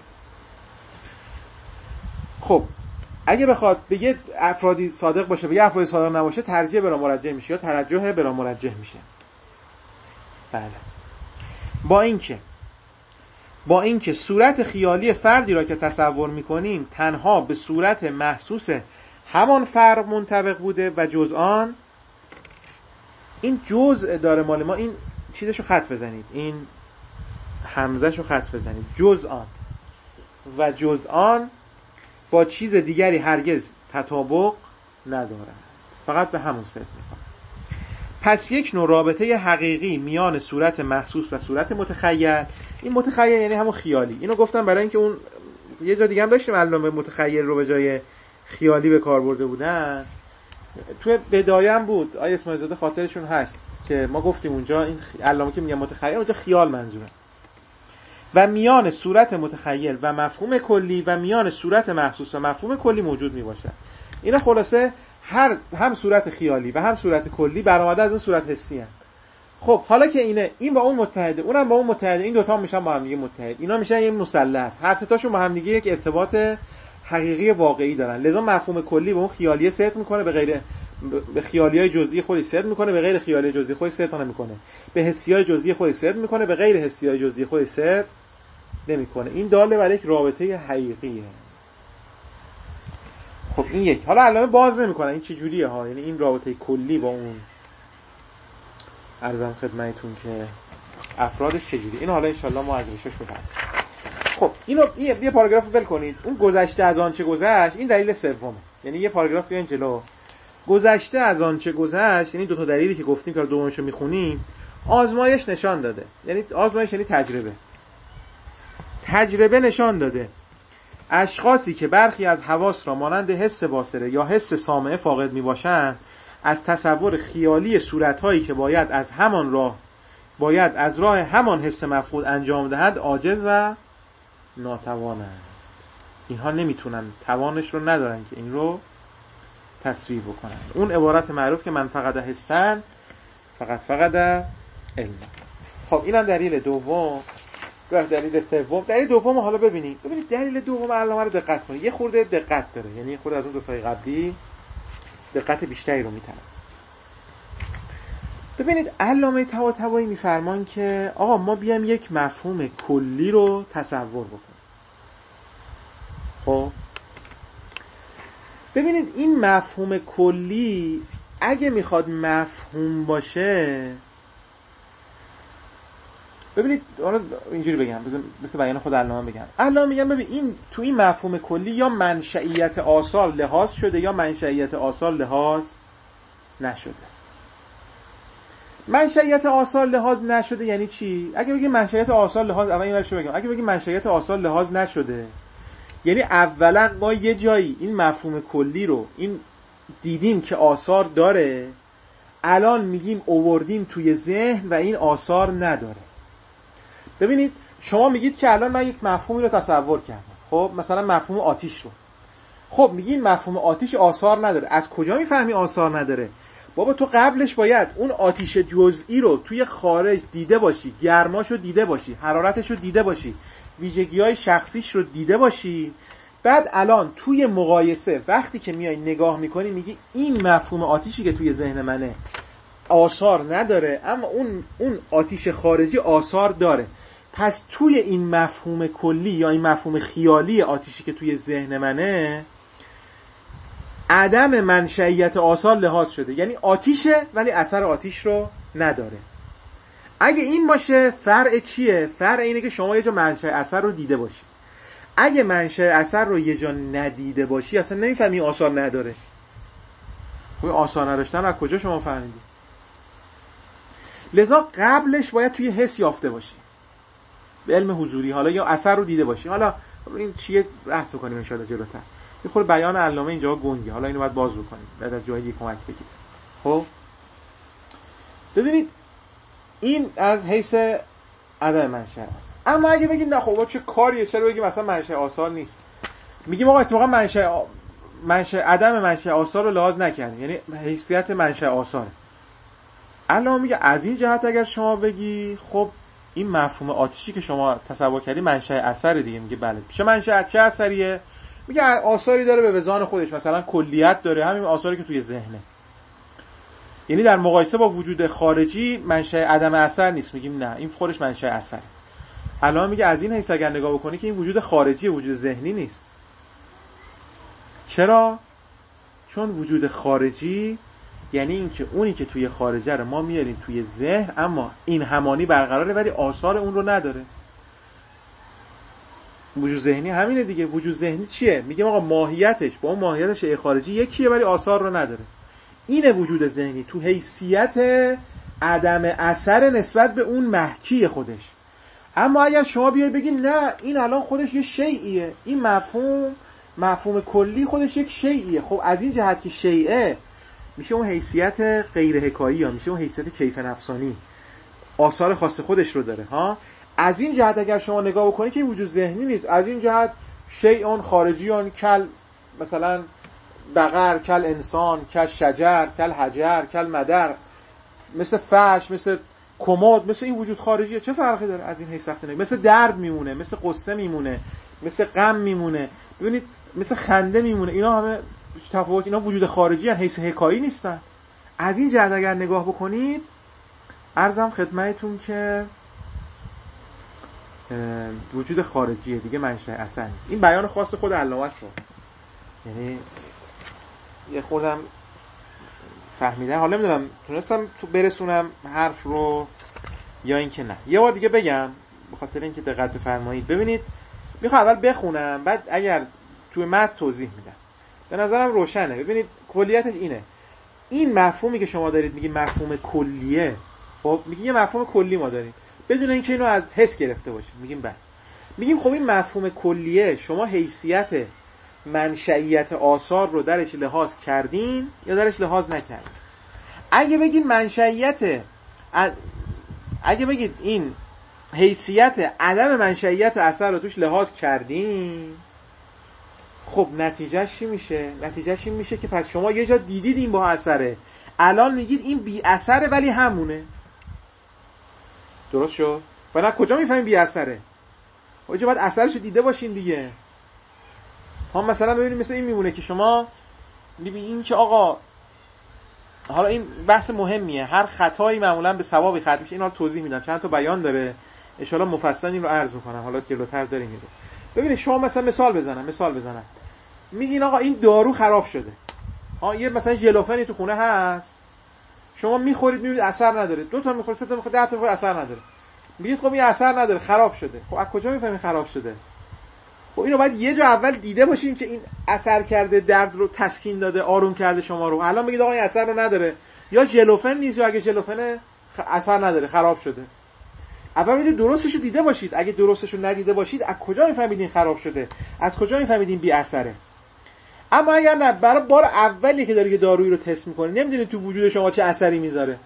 خب اگه بخواد به یه افرادی صادق باشه به یه افرادی صادق نباشه، ترجیح بلا مرجح میشه یا ترجح بلا مرجح میشه. بله. با اینکه با اینکه صورت خیالی فردی را که تصور میکنیم تنها به صورت محسوس همان فرد منطبق بوده و جز آن، این جزء داره مال ما، این چیزشو خط بزنید، این همزهشو خط بزنید، جز آن و جز آن با چیز دیگری هرگز تطابق نداره، فقط به همون صرف میکنه. پس یک نوع رابطه حقیقی میان صورت محسوس و صورت متخیل، این متخیل یعنی همون خیالی، اینو گفتم برای اینکه اون یه جا دیگه هم داشتیم علامه متخیل رو به جای خیالی به کار برده بودن. توی بدایه هم بود آیه اسماعیل زاده خاطرشون هست که ما گفتیم اونجا این علامه که میگه متخیل اونجا خیال منظوره. و میان صورت متخیل و مفهوم کلی و میان صورت محسوس و مفهوم کلی موجود میباشه. اینا خلاصه هر هم صورت خیالی و هم صورت کلی برآمده از اون صورت حسی هست. خب حالا که اینه، این با اون متحده، اونم با اون متحده، این دوتا میشن با هم دیگه متحد، اینا میشن یه مثلث، هر سه تاشون با هم دیگه یک ارتباط حقیقی واقعی دارن. لذا مفهوم کلی به اون خیالیه صدق میکنه، به غیر به خیالی‌های جزئی خودش صدق میکنه، به غیر خیالی جزئی خودش صدق نمیکنه. به حسی‌های جزئی خودش صدق میکنه، به غیر حسی‌های جزئی خودش صدق نمیکنه. این داله بر یک رابطه حقیقیه. خب این یک. حالا علامه باز نمیکنه این چه جوریه ها، یعنی این رابطه کلی با اون عرضم خدمتتون که افرادش چجوری. اینو حالا ان شاء الله ما از ریشش بپردازیم. خب اینو یه, یه پاراگرافو ول کنید. اون گذشته از آنچه گذشت، این دلیل سومه. یعنی یه پاراگراف بیاین جلو. گذشته از آنچه گذشت، یعنی دو تا دلیلی که گفتیم که دومشو میخونیم، آزمایش نشان داده. یعنی آزمایش یعنی تجربه. تجربه نشان داده اشخاصی که برخی از حواس را مانند حس باصره یا حس سامعه فاقد میباشند، از تصور خیالی صورتهایی که باید از همان راه باید از راه همان حس مفقود انجام دهند عاجز و ناتوانند. اینها نمیتونن، توانش رو ندارن که این رو تصویر بکنن. اون عبارت معروف که من فقط حسن فقط فقط علم. خب اینم دلیل دوم. دلیل سوم، دلیل دوم حالا ببینید. ببینید دلیل دوم علامه رو دقت کنید. یه خورده دقت داره. یعنی خود از اون دو تای قبلی دقت بیشتری رو می‌طلبه. ببینید علامه طباطبایی میفرمان که آقا ما بیایم یک مفهوم کلی رو تصور بکنیم. خب ببینید این مفهوم کلی اگه میخواد مفهوم باشه، ببینید حالا اینجوری بگم، مثل بیان خود علامه بگم. علامه میگم ببین این تو این مفهوم کلی یا منشئیت آثار لحاظ شده یا منشئیت آثار لحاظ نشده. منشئیت آثار لحاظ نشده یعنی چی؟ اگه بگیم منشئیت آثار لحاظ، اول این ورش رو بگم. اگه بگیم منشئیت آثار لحاظ نشده، یعنی اولا ما یه جایی این مفهوم کلی رو این دیدیم که آثار داره، الان میگیم آوردیم توی ذهن و این آثار نداره. ببینید شما میگید که الان من یک مفهومی رو تصور کردم. خب مثلا مفهوم آتش رو. خب میگین مفهوم آتش آثار نداره. از کجا میفهمی آثار نداره؟ بابا تو قبلش باید اون آتش جزئی رو توی خارج دیده باشی، گرماشو دیده باشی، حرارتشو دیده باشی، ویژگی‌های شخصیش رو دیده باشی. بعد الان توی مقایسه وقتی که میای نگاه میکنی میگی این مفهوم آتشی که توی ذهن منه آثار نداره، اما اون اون آتش خارجی آثار داره. پس توی این مفهوم کلی یا این مفهوم خیالی آتشی که توی ذهن منه عدم منشئیت آثار لحاظ شده، یعنی آتیشه ولی اثر آتیش رو نداره. اگه این باشه فرع چیه؟ فرع اینه که شما یه جا منشأ اثر رو دیده باشی. اگه منشأ اثر رو یه جا ندیده باشی اصلا نمیفهمی آثار نداره. خب آثار نداشتن از کجا شما فهمیدی؟ لذا قبلش باید توی حس یافته باشی، به علم حضوری، حالا یا اثر رو دیده باشی. حالا این چیه بحث کنیم ان شاء الله جلوتر. یه خورده بیان علامه اینجا گنگه، حالا اینو باید باز بکنیم بعد از جایی کمک بگیرید. خب ببینید این از حیث عدم منشأ است. اما اگه بگید نه خب چه کاریه، چرا بگیم مثلا منشأ آثار نیست؟ میگیم آقا اتفاقا منشأ منشأ عدم منشأ آثار رو لحاظ نکردیم، یعنی حیثیت منشأ آثار. الان میگه از این جهت اگر شما بگی خب این مفهوم آتشی که شما تصور کردی منشأ اثر دیگه. میگه بله چه منشأ از چه اثریه؟ میگه آثاری داره به وزان خودش، مثلا کلیت داره، همین آثاری که توی ذهنه. یعنی در مقایسه با وجود خارجی منشأ عدم اثر نیست. میگیم نه این خودش منشأ اثره. الان میگه از این حیث اگر نگاه بکنی که این وجود خارجی، وجود ذهنی نیست. چرا؟ چون وجود خارجی یعنی این که اونی که توی خارجه رو ما میاریم توی ذهن، اما این همانی برقراره ولی آثار اون رو نداره. وجود ذهنی همینه دیگه. وجود ذهنی چیه؟ میگیم آقا ماهیتش با اون ماهیت شیء خارجی یکیه ولی آثار رو نداره. اینه وجود ذهنی تو حیثیت عدم اثر نسبت به اون محکی خودش. اما اگر شما بیای بگین نه این الان خودش یه شیئیه، این مفهوم مفهوم کلی خودش یک شیئیه، خب از این جهت که شیئه میشه اون حیثیت غیر حکایی یا میشه اون حیثیت کیف نفسانی، آثار خاص خودش رو داره ها. از این جهت اگر شما نگاه بکنید که وجود ذهنی نیست، از این جهت شیء خارجی کل مثلا بقر، کل انسان، کل شجر، کل حجر، کل مدر، مثل فرش، مثل کمد، مثل این وجود خارجیه. چه فرقی داره از این حیث وقتی نگاه؟ مثل درد میمونه، مثل قصه میمونه، مثل غم میمونه، ببینید مثل خنده میمونه. اینا همه تفاوت، اینا وجود خارجی هستن، حیث حکایی نیستن. از این جهت اگر نگاه بکنید، عرضم خدمتتون که وجود خارجیه دیگه، منشأ اثر نیست. این بیان خاص خود علامه است. یعنی یه خودم فهمیدم، حالا نمیدونم تونستم تو برسونم حرف رو یا اینکه نه. یه بار دیگه بگم به خاطر اینکه دقت بفرمایید. ببینید میخوام اول بخونم، بعد اگر توی متن توضیح میدم. به نظرم روشنه. ببینید کلیتش اینه. این مفهومی که شما دارید میگی مفهوم کلیه، خب میگی یه مفهوم کلی ما داریم بدون اینکه اینو از حس گرفته باشیم. میگیم بعد میگیم خب این مفهوم کلیه شما حیثیت منشئیت آثار رو درش لحاظ کردین یا درش لحاظ نکردین. اگه بگید منشئیت، اگه بگید این حیثیت عدم منشئیت اثر رو توش لحاظ کردین، خب نتیجهش چی میشه؟ نتیجهش این میشه که پس شما یه جا دیدید این با اثره، الان میگید این بی اثره ولی همونه. درست شد؟ ولی کجا میفهمین بی اثره؟ خب باید اثرشو دیده باشین دیگه. هم مثلا ببینید مثل این میمونه که شما میبینید که آقا، حالا این بحث مهمیه، هر خطایی معمولا به ثوابی ختم میشه. اینا رو توضیح میدم، چند تا بیان داره، ان شاء الله مفصل این رو عرض میکنم، حالا جلوتر داریم میگم. ببینید شما مثلا مثال بزنم مثال بزنم میگین آقا این دارو خراب شده. ها یه مثلا ژلوفنی تو خونه هست، شما میخورید میبینید اثر نداره، دو تا میخورید سه تا میخورید ده تا میخورید اثر نداره. میگید خب این اثر نداره، خراب شده. خب از کجا میفهمید خراب شده؟ خب اینو باید یه جا اول دیده باشین که این اثر کرده، درد رو تسکین داده، آروم کرده شما رو. الان میگید آقا این اثر رو نداره، یا ژلوفن نیست، یا اگه ژلوفن اثر نداره، خراب شده. اول میگید درستش رو دیده باشید. اگه درستش رو ندیده باشید از کجا میفهمید این خراب شده؟ از کجا میفهمید این بی اثره؟ اما اگر نه، برای بار اولی که داری که دارویی رو تست میکنی نمیدونید تو وجود شما چه اثری میذاره،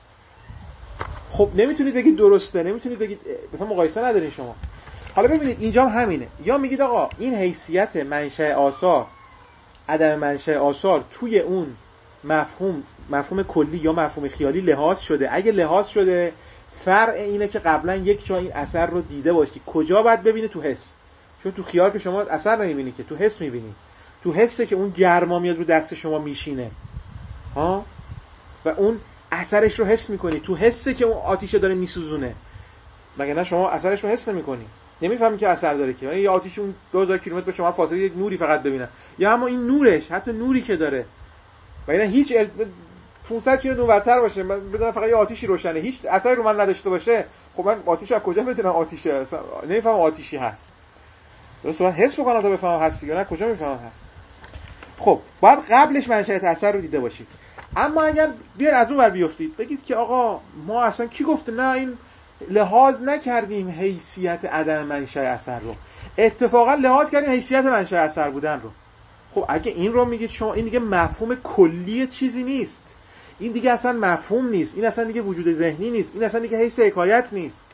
خب نمیتونید بگید درسته، نمیتونید بگید، مثلا مقایسه ندارین شما. حالا ببینید اینجا هم همینه، یا میگید آقا این حیثیت منشأ آثار، عدم منشأ آثار توی اون مفهوم مفهوم کلی یا مفهوم خیالی لحاظ شده. اگه لحاظ شده، فرع اینه که قبلا یک جا این اثر رو دیده باشی. کجا باید ببینی؟ تو حس. چون تو خیال که شما اثر نمیبینی، که تو حس میبینی. تو حسه که اون گرما میاد رو دست شما میشینه ها، و اون اثرش رو حس میکنی. تو حسه که اون آتیشه داره میسوزونه، مگه نه شما اثرش رو حس نمیکنی، نمیفهمی که اثر داره که. یه آتیش اون دو هزار کیلومتر به شما فاصله، یک نوری فقط ببینه، یا اما این نورش، حتی نوری که داره، مگه نه هیچ ال... پانصد کیلومتر دورتر باشه، من بدونم فقط یه آتیشی روشنه، هیچ اثری رو من نداشته باشه، خب من آتیش از کجا بدونم آتیشه؟ نمیفهمم آتیشی هست. درسته، من حس بکنم تا بفهمم هست یا نه، کجا میفهمم هست؟ خب باید قبلش منشأ اثر رو دیده باشید. اما اگر بیاید از اون ور بیافتید بگید که آقا ما اصلا کی گفته نه این لحاظ نکردیم حیثیت عدم منشأ اثر رو، اتفاقا لحاظ کردیم حیثیت منشأ اثر بودن رو. خب اگه این رو میگید شما، این دیگه مفهوم کلی چیزی نیست، این دیگه اصلا مفهوم نیست، این اصلا دیگه وجود ذهنی نیست، این اصلا دیگه حیث حکایت نیست.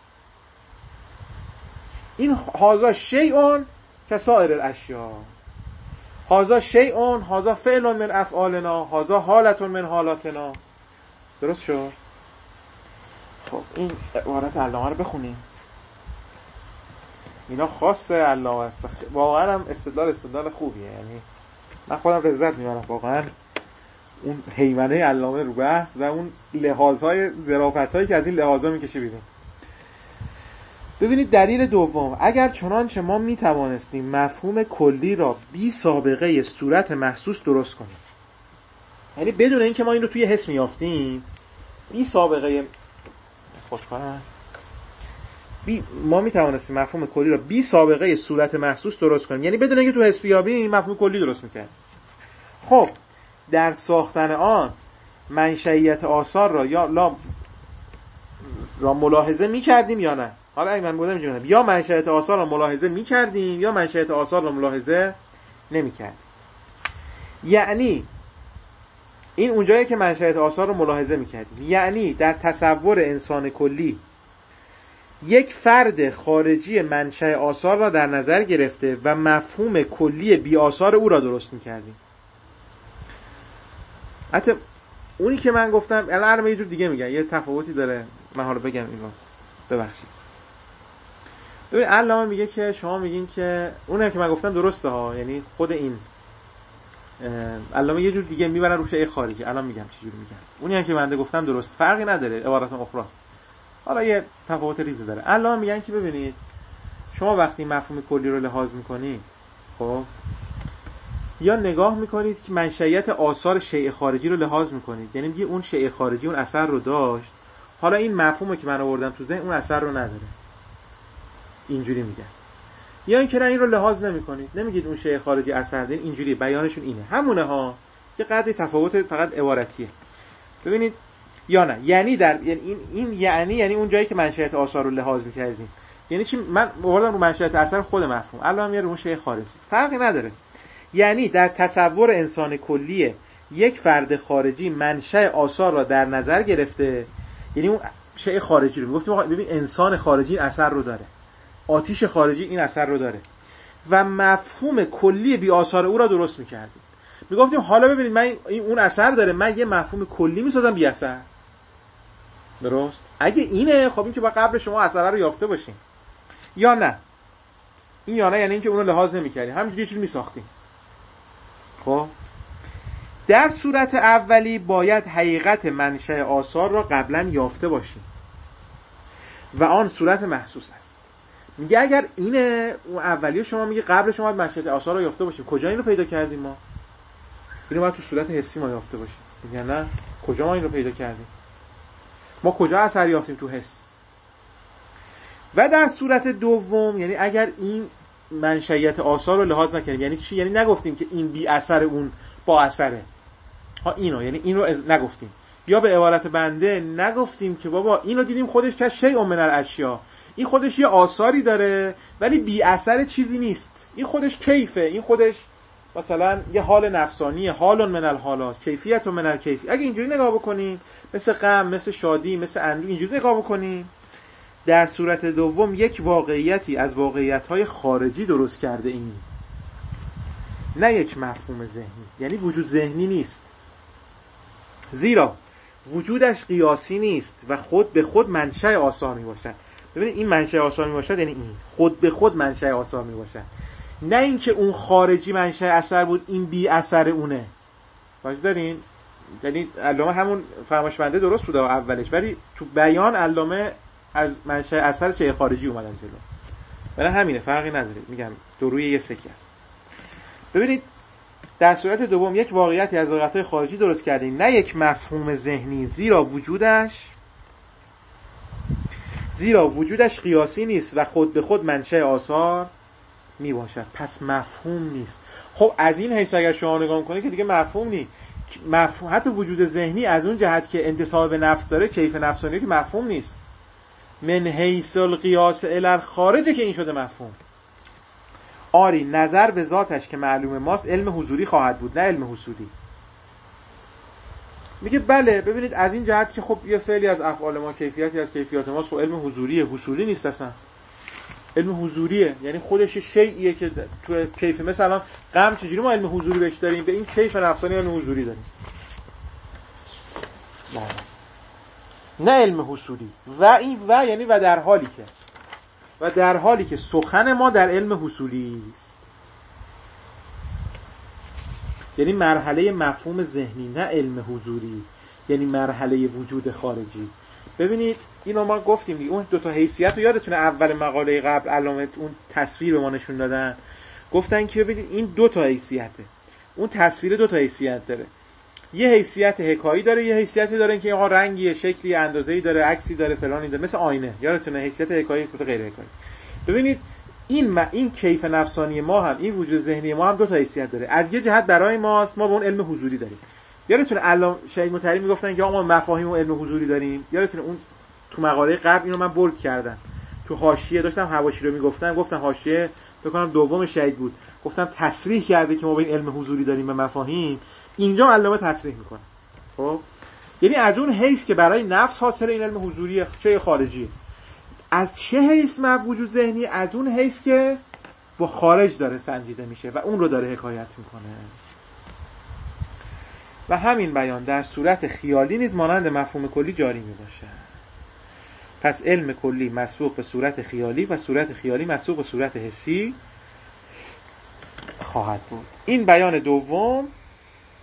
این هذا شیء کسائر الاشیاء، هذا شیء، هذا فعل من افعالنا، هذا حالت من حالاتنا. درست شد؟ خب این عبارت علامه رو بخونیم، اینا خاص علامه است، واقعا هم استدلال استدلال خوبیه، یعنی من خودم لذت میبرم واقعا اون حیمنه علامه رو بحث و اون لحاظهای ظرافت‌هایی که از این لحاظا میکشه بیرون. ببینید دلیل دوم، اگر چنانچه ما میتوانستیم مفهوم کلی را بی سابقه صورت محسوس درست کنیم، یعنی بدون اینکه ما این رو توی حس میافتیم، بی سابقه خودکارم بی ما میتوانستیم مفهوم کلی را بی سابقه صورت محسوس درست کنیم، یعنی بدون اینکه تو حس بیابیم مفهوم کلی درست میکنیم. خب در ساختن آن منشئیت آثار را یا لا را ملاحظه میکردیم یا نه؟ حالا اگه من بودم اینجوری، یا منشأ آثار را ملاحظه می‌کردیم یا منشأ آثار را ملاحظه نمی‌کردیم. یعنی این اونجایی که منشأ آثار را ملاحظه می‌کردیم، یعنی در تصور انسان کلی یک فرد خارجی منشأ آثار را در نظر گرفته و مفهوم کلی بی آثار او را درست می‌کردیم. حتی اونی که من گفتم الان یه جور دیگه میگن، یه تفاوتی داره، من حالا بگم اینو، ببخشید. ببین علامه میگه که شما میگین که اونم که من گفتم درسته ها، یعنی خود این علامه یه جور دیگه میبرن رو شیء خارجی. الان میگم چه جوری میگن. اونی هم که بنده گفتم درست، فرقی نداره، عبارت اخراست. حالا یه تفاوت ریزی داره. الان میگن که ببینید شما وقتی مفهوم کلی رو لحاظ میکنید، خب یا نگاه میکنید که منشأیت آثار شیء خارجی رو لحاظ میکنید، یعنی میگه اون شیء خارجی اون اثر رو داشت، حالا این مفهومی که من آوردم تو ذهن اون اثر رو نداره، اینجوری میگن. یا اینکه نه این رو لحاظ نمیکنید، نمیگید اون شیء خارجی اثر داره، اینجوری بیانشون اینه، همونه ها، یه قدری تفاوت فقط عبارتیه. ببینید یا نه، یعنی در یعنی این این یعنی یعنی اون جایی که منشأیت آثار رو لحاظ میکردیم، یعنی چی؟ من آوردم رو منشأیت اثر خود مفهوم، الان میاره اون شیء خارجی، فرقی نداره. یعنی در تصور انسان کلیه یک فرد خارجی منشأ آثار را در نظر گرفته، یعنی اون شیء خارجی رو میگفتیم آقا ببین انسان خارجی این اثر رو داره، آتش خارجی این اثر رو داره، و مفهوم کلی بی آثار او را درست میکردیم. میگفتیم حالا ببینید من این اون اثر داره، من یه مفهوم کلی میسازم بی اثر. درست؟ اگه اینه خب این که با قبل شما اثر رو یافته باشین. یا نه، این یا نه یعنی اینکه اون رو لحاظ نمی‌کردیم، همینجوری چیزی می‌ساختیم. خب در صورت اولی باید حقیقت منشأ آثار را قبلا یافته باشیم و آن صورت محسوس است. میگه اگر اینه اون اولیه، شما میگه قبل شما باید منشأ آثار را یافته باشیم. کجا این رو پیدا کردیم ما؟ اینو باید تو صورت حسی ما یافته باشیم. میگه نه، کجا ما این رو پیدا کردیم؟ ما کجا اثر یافتیم؟ تو حس. و در صورت دوم، یعنی اگر این منشأیت آثار رو لحاظ نکنیم، یعنی چی؟ یعنی نگفتیم که این بی اثر اون با اثره ها، اینو یعنی این رو نگفتیم، یا به عبارت بنده نگفتیم که بابا اینو دیدیم خودش که شیء من الاشیا، این خودش یه آثاری داره ولی بی اثر چیزی نیست، این خودش کیفه، این خودش مثلا یه حال نفسانیه، حال من الحالات، کیفیت من الکیفی. اگه اینجوری نگاه بکنیم، مثل غم، مثل شادی، مثل اندوه، اینجوری نگاه بکنیم، در صورت دوم یک واقعیتی از واقعیت‌های خارجی درست کرده این، نه یک مفهوم ذهنی، یعنی وجود ذهنی نیست، زیرا وجودش قیاسی نیست و خود به خود منشأ آثار می باشد. ببینید این منشأ آثار می باشد یعنی این خود به خود منشأ آثار می باشد، نه اینکه اون خارجی منشأ اثر بود این بی اثر اونه. واجد دارین؟ یعنی علامه همون فرمایش بنده درست بود اولش، ولی تو بیان علامه از منشأ اثر شیء خارجی اومدن جلو. برای همینه، فرقی نداره، میگم دو روی یه سکی است. ببینید در صورت دوم یک واقعیتی از واقعیت‌های خارجی درست کردیم، نه یک مفهوم ذهنی، زیرا وجودش زیرا وجودش قیاسی نیست و خود به خود منشأ آثار می باشد، پس مفهوم نیست. خب از این حیث اگر شما نگاه کنید که دیگه مفهوم نیست. مفهوم حتی وجود ذهنی از اون جهت که انتساب به نفس داره، کیف نفسانی، که مفهوم نیست. من حیث القیاس الی الخارجه که این شده مفهوم. آری نظر به ذاتش که معلوم ماست علم حضوری خواهد بود، نه علم حصولی. میگه بله، ببینید از این جهت که خب یه فعلی از افعال ما کیفیتی از کیفیات ماست، خب علم حضوریه، حصولی نیست اصلا. علم حضوریه یعنی خودش شیئیه که تو کیف، مثلا غم چجوری ما علم حضوری بهش داریم، به این کیف نفسانی علم حضوری داریم، نه نه علم حصولی. و این و یعنی و در حالی که و در حالی که سخن ما در علم حصولی است، یعنی مرحله مفهوم ذهنی، نه علم حضوری، یعنی مرحله وجود خارجی. ببینید اینو ما گفتیم دیگه، اون دو تا حیثیت رو یادتونه اول مقاله قبل علامه اون تصویر به ما نشون دادن، گفتن که ببینید این دو تا حیثیته، اون تصویر دو تا حیثیت داره، یه حیثیت حکایی داره، یه حیثیتی داره که آقا رنگیه، شکلی، اندازه‌ای داره، عکسی داره، فلانی داره، مثل آینه، یادتونه حیثیت حکایی، حیثیت غیر حکایی. ببینید این ما این کیف نفسانی ما هم، این وجود ذهنی ما هم دو تا حیثیت داره. از یه جهت برای ماست، ما به اون علم حضوری داریم. یادتونه علامه شهید مطهری میگفتن که آقا ما مفاهیم و علم حضوری داریم. یادتونه اون تو مقاله قبل اینو من بولد کردم، تو حاشیه داشتم حواشی رو میگفتم، گفتم حاشیه فکر کنم دوم شهید بود، گفتم تصریح کرده که ما به این علم حضوری داریم به مفاهیم. اینجا علامه تصریح میکنه. خب یعنی از اون حیث که برای نفس حاصل این علم حضوری چه خارجی، از چه حیث ما وجود ذهنی؟ از اون حیث که با خارج داره سنجیده میشه و اون رو داره حکایت میکنه. و همین بیان در صورت خیالی نیز مانند مفهوم کلی جاری میباشه. پس علم کلی مسبوق به صورت خیالی و صورت خیالی مسبوق به صورت حسی خواهد بود. این بیان دوم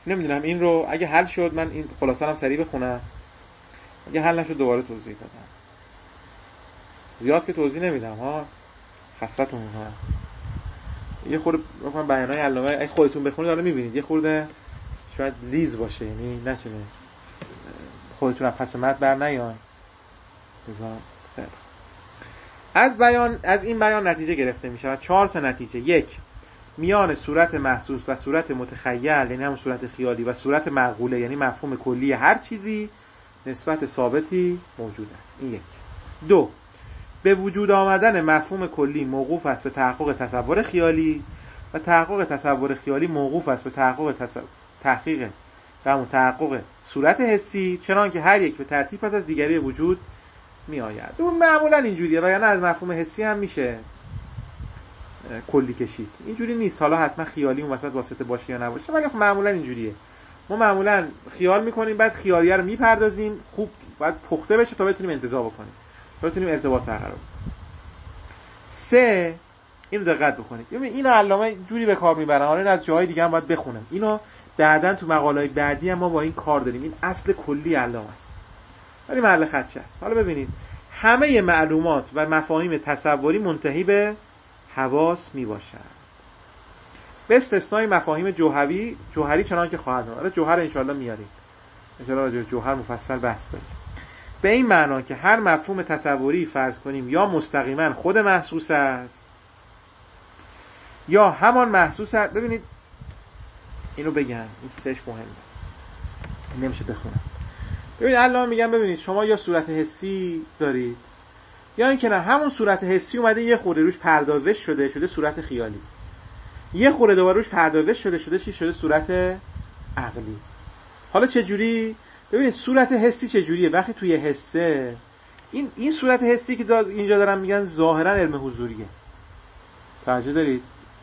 نمیدونم این رو اگه حل شد من این خلاصه هم سریع بخونم، اگه حل نشد دوباره توضیح بدم. زیاد که توضیح نمیدم ها، خستتون میکنم. یه خورده مثلا بیانای علامه اگه خودتون بخونید حالا میبینید یه خورده شاید لیز باشه، یعنی نتونه خودتون از پس متن بر نیان. از بیان از این بیان نتیجه گرفته میشه چهار تا نتیجه. یک، میان صورت محسوس و صورت متخیل یعنی همون صورت خیالی و صورت معقوله یعنی مفهوم کلی هر چیزی نسبت ثابتی موجود است. این یک. دو، به وجود آمدن مفهوم کلی موقوف است به تحقق تصور خیالی و تحقق تصور خیالی موقوف است به تحقق تصور... تحقیق و همون تحقق صورت حسی، چنان که هر یک به ترتیب پس از دیگری وجود می آید. اون معمولا اینجوریه، وگرنه از مفهوم حسی هم میشه کلی کشید. اینجوری نیست، حالا حتما خیالی اون وسط واسطه باشه یا نباشه، ولی خب معمولا اینجوریه. ما معمولا خیال میکنیم بعد خیالیه رو میپردازیم، خوب بعد پخته بشه تا بتونیم انتزاع بکنیم، تا بتونیم ارتباط برقرار کنیم. سه، اینو دقت بکنید. ببین اینو علامه جوری به کار میبرن، حالا این از جاهای دیگه هم باید بخونم. اینو بعدن تو مقاله‌های بعدی هم ما با این کار داریم. این اصل کلی علامه است. ولی محل خدشه است. حالا ببینید همه معلومات و مفاهیم تصوری منتهی به حواس میباشند به استثنای مفاهیم جوهری جوهری چنان که خواهد آمد. جوهر ان شاءالله میاریم، ان شاءالله راجع به جوهر مفصل بحث داریم. به این معنا که هر مفهوم تصوری فرض کنیم یا مستقیما خود محسوس است یا همان محسوس است. ببینید اینو بگم، این سهش مهمه، نمیشه بخونم. ببینید الان میگم ببینید شما یا صورت حسی دارید یا اینکه نه همون صورت حسی اومده یه خورده روش پردازش شده شده صورت خیالی، یه خورده دوباره روش پردازش شده شده چی شده صورت عقلی. حالا چه جوری؟ ببینید صورت حسی چه جوریه؟ وقتی توی حسه این این صورت حسی که اینجا دارن میگن ظاهرا علم حضوریه. توجه دارید؟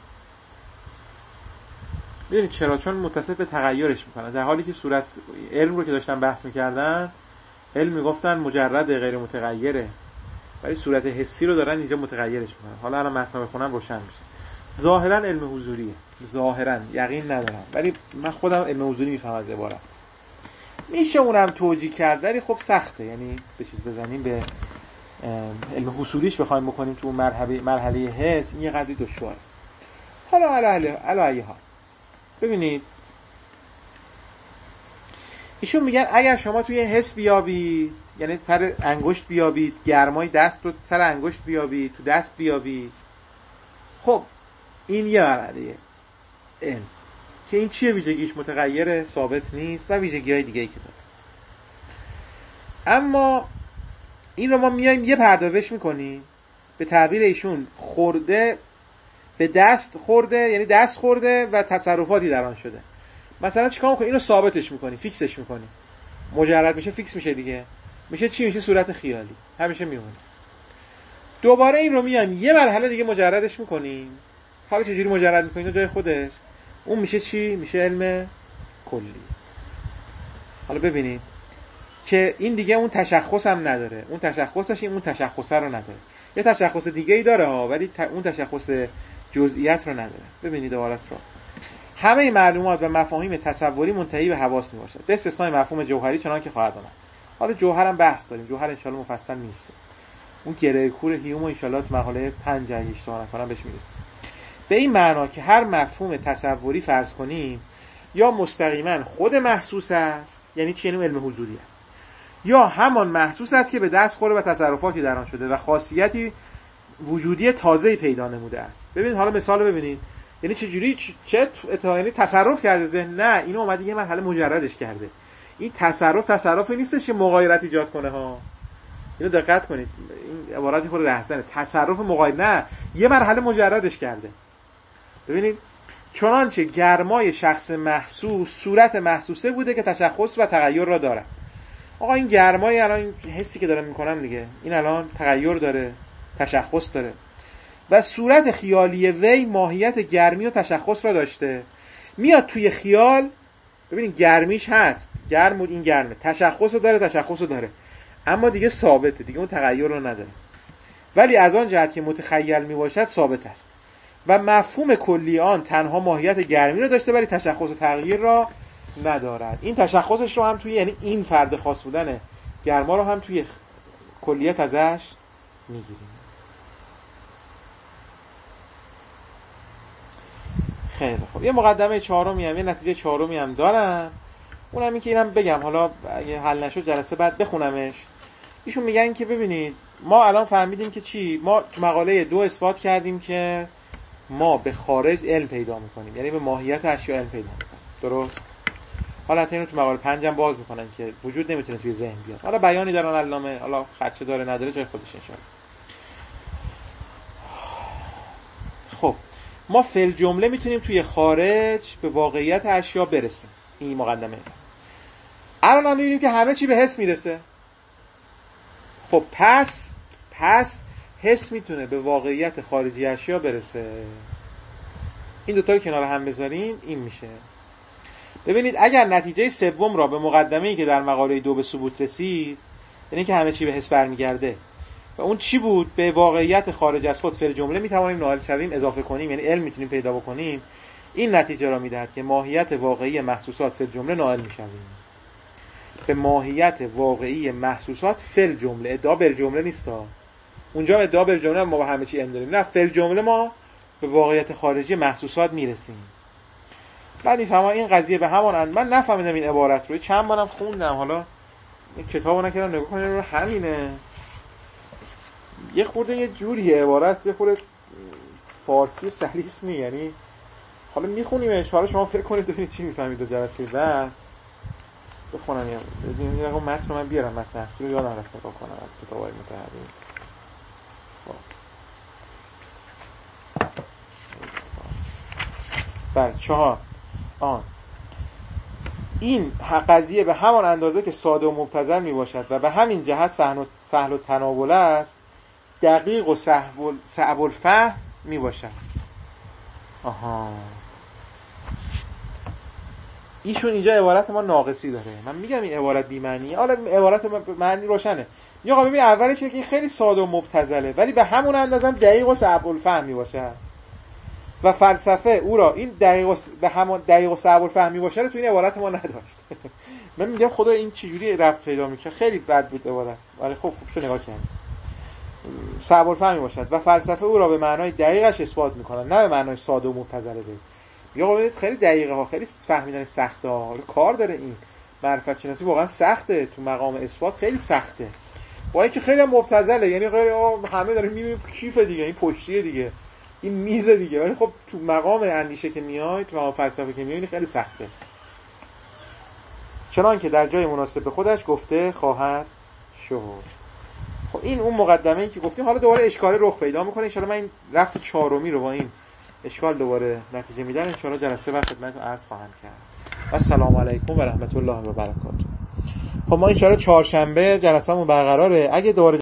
ببینید چرا؟ چون متصف به تغیرش میکنن، در حالی که صورت علم رو که داشتن بحث میکردن علم میگفتن مجرد غیر متغیره، ولی صورت حسی رو دارن اینجا متغیرش میکنن. حالا الان متن بخونم روشن میشه. ظاهرا علم حضوریه، ظاهرا یقین ندارم، ولی من خودم علم حضوری میفهمم از عبارت. میشه اونم توجیه کرد ولی خب سخته، یعنی به چیز بزنیم به علم حصولیش بخوایم بکنیم تو مرحله مرحله حس این یه قدری دشواره. حالا علی علی ها ببینید ایشون میگن اگر شما توی حس بیابید، یعنی سر انگشت بیابید، گرمای دست رو سر انگشت بیابید، تو دست بیابید، خب این یه مرحله علم که این چیه ویژگیش متغیره، ثابت نیست و ویژگی‌های دیگه‌ای که داره. اما این رو ما میایم یه پردازش میکنیم، به تعبیر ایشون خورده به دست خورده، یعنی دست خورده و تصرفاتی در آن شده. مثلا چیکار می‌کنی؟ اینو ثابتش می‌کنی، فیکسش می‌کنی. مجرد میشه، فیکس میشه دیگه. میشه چی؟ میشه صورت خیالی. همیشه میمونه. دوباره این رو میایم یه مرحله دیگه مجردش می‌کنیم. حالا چجوری مجرد می‌کنی؟ جای خودش. اون میشه چی؟ میشه علم کلی. حالا ببینید که این دیگه اون تشخص هم نداره. اون تشخصش این اون تشخص رو نداره. یه تشخص دیگه ای داره ها، ولی ت... اون تشخص جزئیات رو نداره. ببینید عبارت رو. همه معلومات و مفاهیم تصوری منتهی به حواس میباشد به استثنای مفهوم جوهری چنان که خواهد آمد. حالا جوهر هم بحث داریم. جوهر ان شاءالله مفصل نیست. اون گره کور هیوم ان شاءالله تو مقاله پنج اشتباه نکنم بهش میرسیم. به این معنا که هر مفهوم تصوری فرض کنیم یا مستقیما خود محسوس است، یعنی چی؟ یعنی علم حضوری است، یا همان محسوس است که به دست خوره و تصرفاتی در آن شده و خاصیتی وجودی تازه‌ای پیدا نموده است. ببینید حالا مثال رو ببینید، یعنی چه جوری چه یعنی تصرف کرده ذهن؟ نه، اینو اومده یه مرحله مجردش کرده. این تصرف تصرفی نیستش که مغایرت ایجاد کنه ها. اینو دقت کنید، این عبارتی خود رهزنه. تصرف مغایر نه، یه مرحله مجردش کرده. ببینید چنانچه گرمای شخص محسوس صورت محسوسه بوده که تشخص و تغییر را داره. آقا این گرمای الان این حسی که دارم میکنم دیگه، این الان تغییر داره، تشخص داره و صورت خیالی وی ماهیت گرمی و تشخص را داشته. میاد توی خیال، ببینید گرمیش هست، گرم بود، این گرمه، تشخص رو داره، تشخص رو داره، اما دیگه ثابته، دیگه اون تغییر رو نداره. ولی از آن جهت که متخیل میباشد ثابت است و مفهوم کلی آن تنها ماهیت گرمی را داشته ولی تشخص و تغییر را ندارد. این تشخصش رو هم توی، یعنی این فرد خاص بودن گرما رو هم توی کلیت ازش میگیریم. خیلی خوب. یه مقدمه چهارمی هم، یه نتیجه چهارمی هم دارم. اونم این که اینم بگم، حالا اگه حل نشد جلسه بعد بخونمش. ایشون میگن که ببینید ما الان فهمیدیم که چی؟ ما مقاله دو اثبات کردیم که ما به خارج علم پیدا میکنیم، یعنی به ماهیت اشیا علم پیدا میکنیم. درست؟ حالا حتی اینو تو مقاله پنج هم باز میکنن که وجود نمیتونه توی ذهن بیاد. حالا بیانی دارن علامه، حالا خدشه داره نداره جای خودش انشاءالله. خب ما فعل جمله میتونیم توی خارج به واقعیت اشیا برسیم. این مقدمه. الان هم میبینیم که همه چی به حس میرسه. خب پس پس حس میتونه به واقعیت خارجی اشیا برسه. این دوتا رو کنار هم بذاریم این میشه. ببینید اگر نتیجه سوم را به مقدمه‌ای که در مقاله دو به ثبوت رسید، یعنی که همه چی به حس برمیگرده و اون چی بود؟ به واقعیت خارج از خود فعل جمله میتوانیم نائل شویم، اضافه کنیم، یعنی علم میتونیم پیدا بکنیم. این نتیجه را میدهد که ماهیت واقعی محسوسات فعل جمله نائل میشویم. به ماهیت واقعی محسوسات فعل جمله، ادعا بر جمله نیستا. اونجا ادعا بر جمله ما با همه چی علم داریم. نه، فعل جمله ما به واقعیت خارجی محسوسات میرسیم. بعد میفهمم این قضیه به همان اند. من نفهمیدم این عبارت رو، چند بارم خوندم، حالا این کتابو نکردم نگاه کنم رو همینه. یه خورده یه جوریه عبارت، یه خورده فارسی سلیس نی، یعنی حالا میخونیمش، حالا شما فکر کنید ببینید چی میفهمید دو جلسه بعد. بخونم یه ببینید این رقم متن رو من بیارم، متن اصلی رو یادم رفت نگاه کنم از کتابای متحرک. بله چهار آن این قضیه به همان اندازه که ساده و مبتذل می باشد و به همین جهت سهل و تناول است، دقیق و صعب الفهم می باشد. آها، ایشون اینجا عبارت ما ناقصی داره. من میگم این عبارت بی معنیه، حالا عبارت معنی روشنه. یا ببین اولش که این خیلی ساده و مبتذله، ولی به همون اندازه هم دقیق و صعب الفهم می باشد و فلسفه او را این دقیق و به همون دقیق و صعب الفهم می باشد تو این عبارت ما نداشت. من میگم خدا این چجوری ربط پیدا میکنه؟ خیلی بد بود عبارت، ولی خب خوب شو نگاه کنید. صعب الفهم می باشد و فلسفه او را به معنای دقیقش اثبات میکنن، نه به معنای ساده و مبتذله. یا ببینید خیلی دقیقه ها، خیلی فهمیدن سخته ها، کار داره. این معرفت شناسی واقعا سخته، تو مقام اثبات خیلی سخته، با اینکه خیلی مبتذله، یعنی خیلی همه داره میبینیم کیف دیگه، این پشتیه دیگه، این میزه دیگه، ولی خب تو مقام اندیشه که میای، تو مقام فلسفه که میای خیلی سخته. چنان که در جای مناسب به خودش گفته خواهد شد. خب این اون مقدمه‌ای که گفتیم. حالا دوباره اشکال رخ پیدا میکنه. ان شاءالله من این رفت چهارمی رو با این اشکال دوباره نتیجه میدن، ان شاءالله جلسه بعد خدمتتون عرض خواهم کرد. السلام علیکم و رحمت الله و برکاته. خب ما ان شاءالله چهارشنبه جلسه‌مون برقراره. اگه دوباره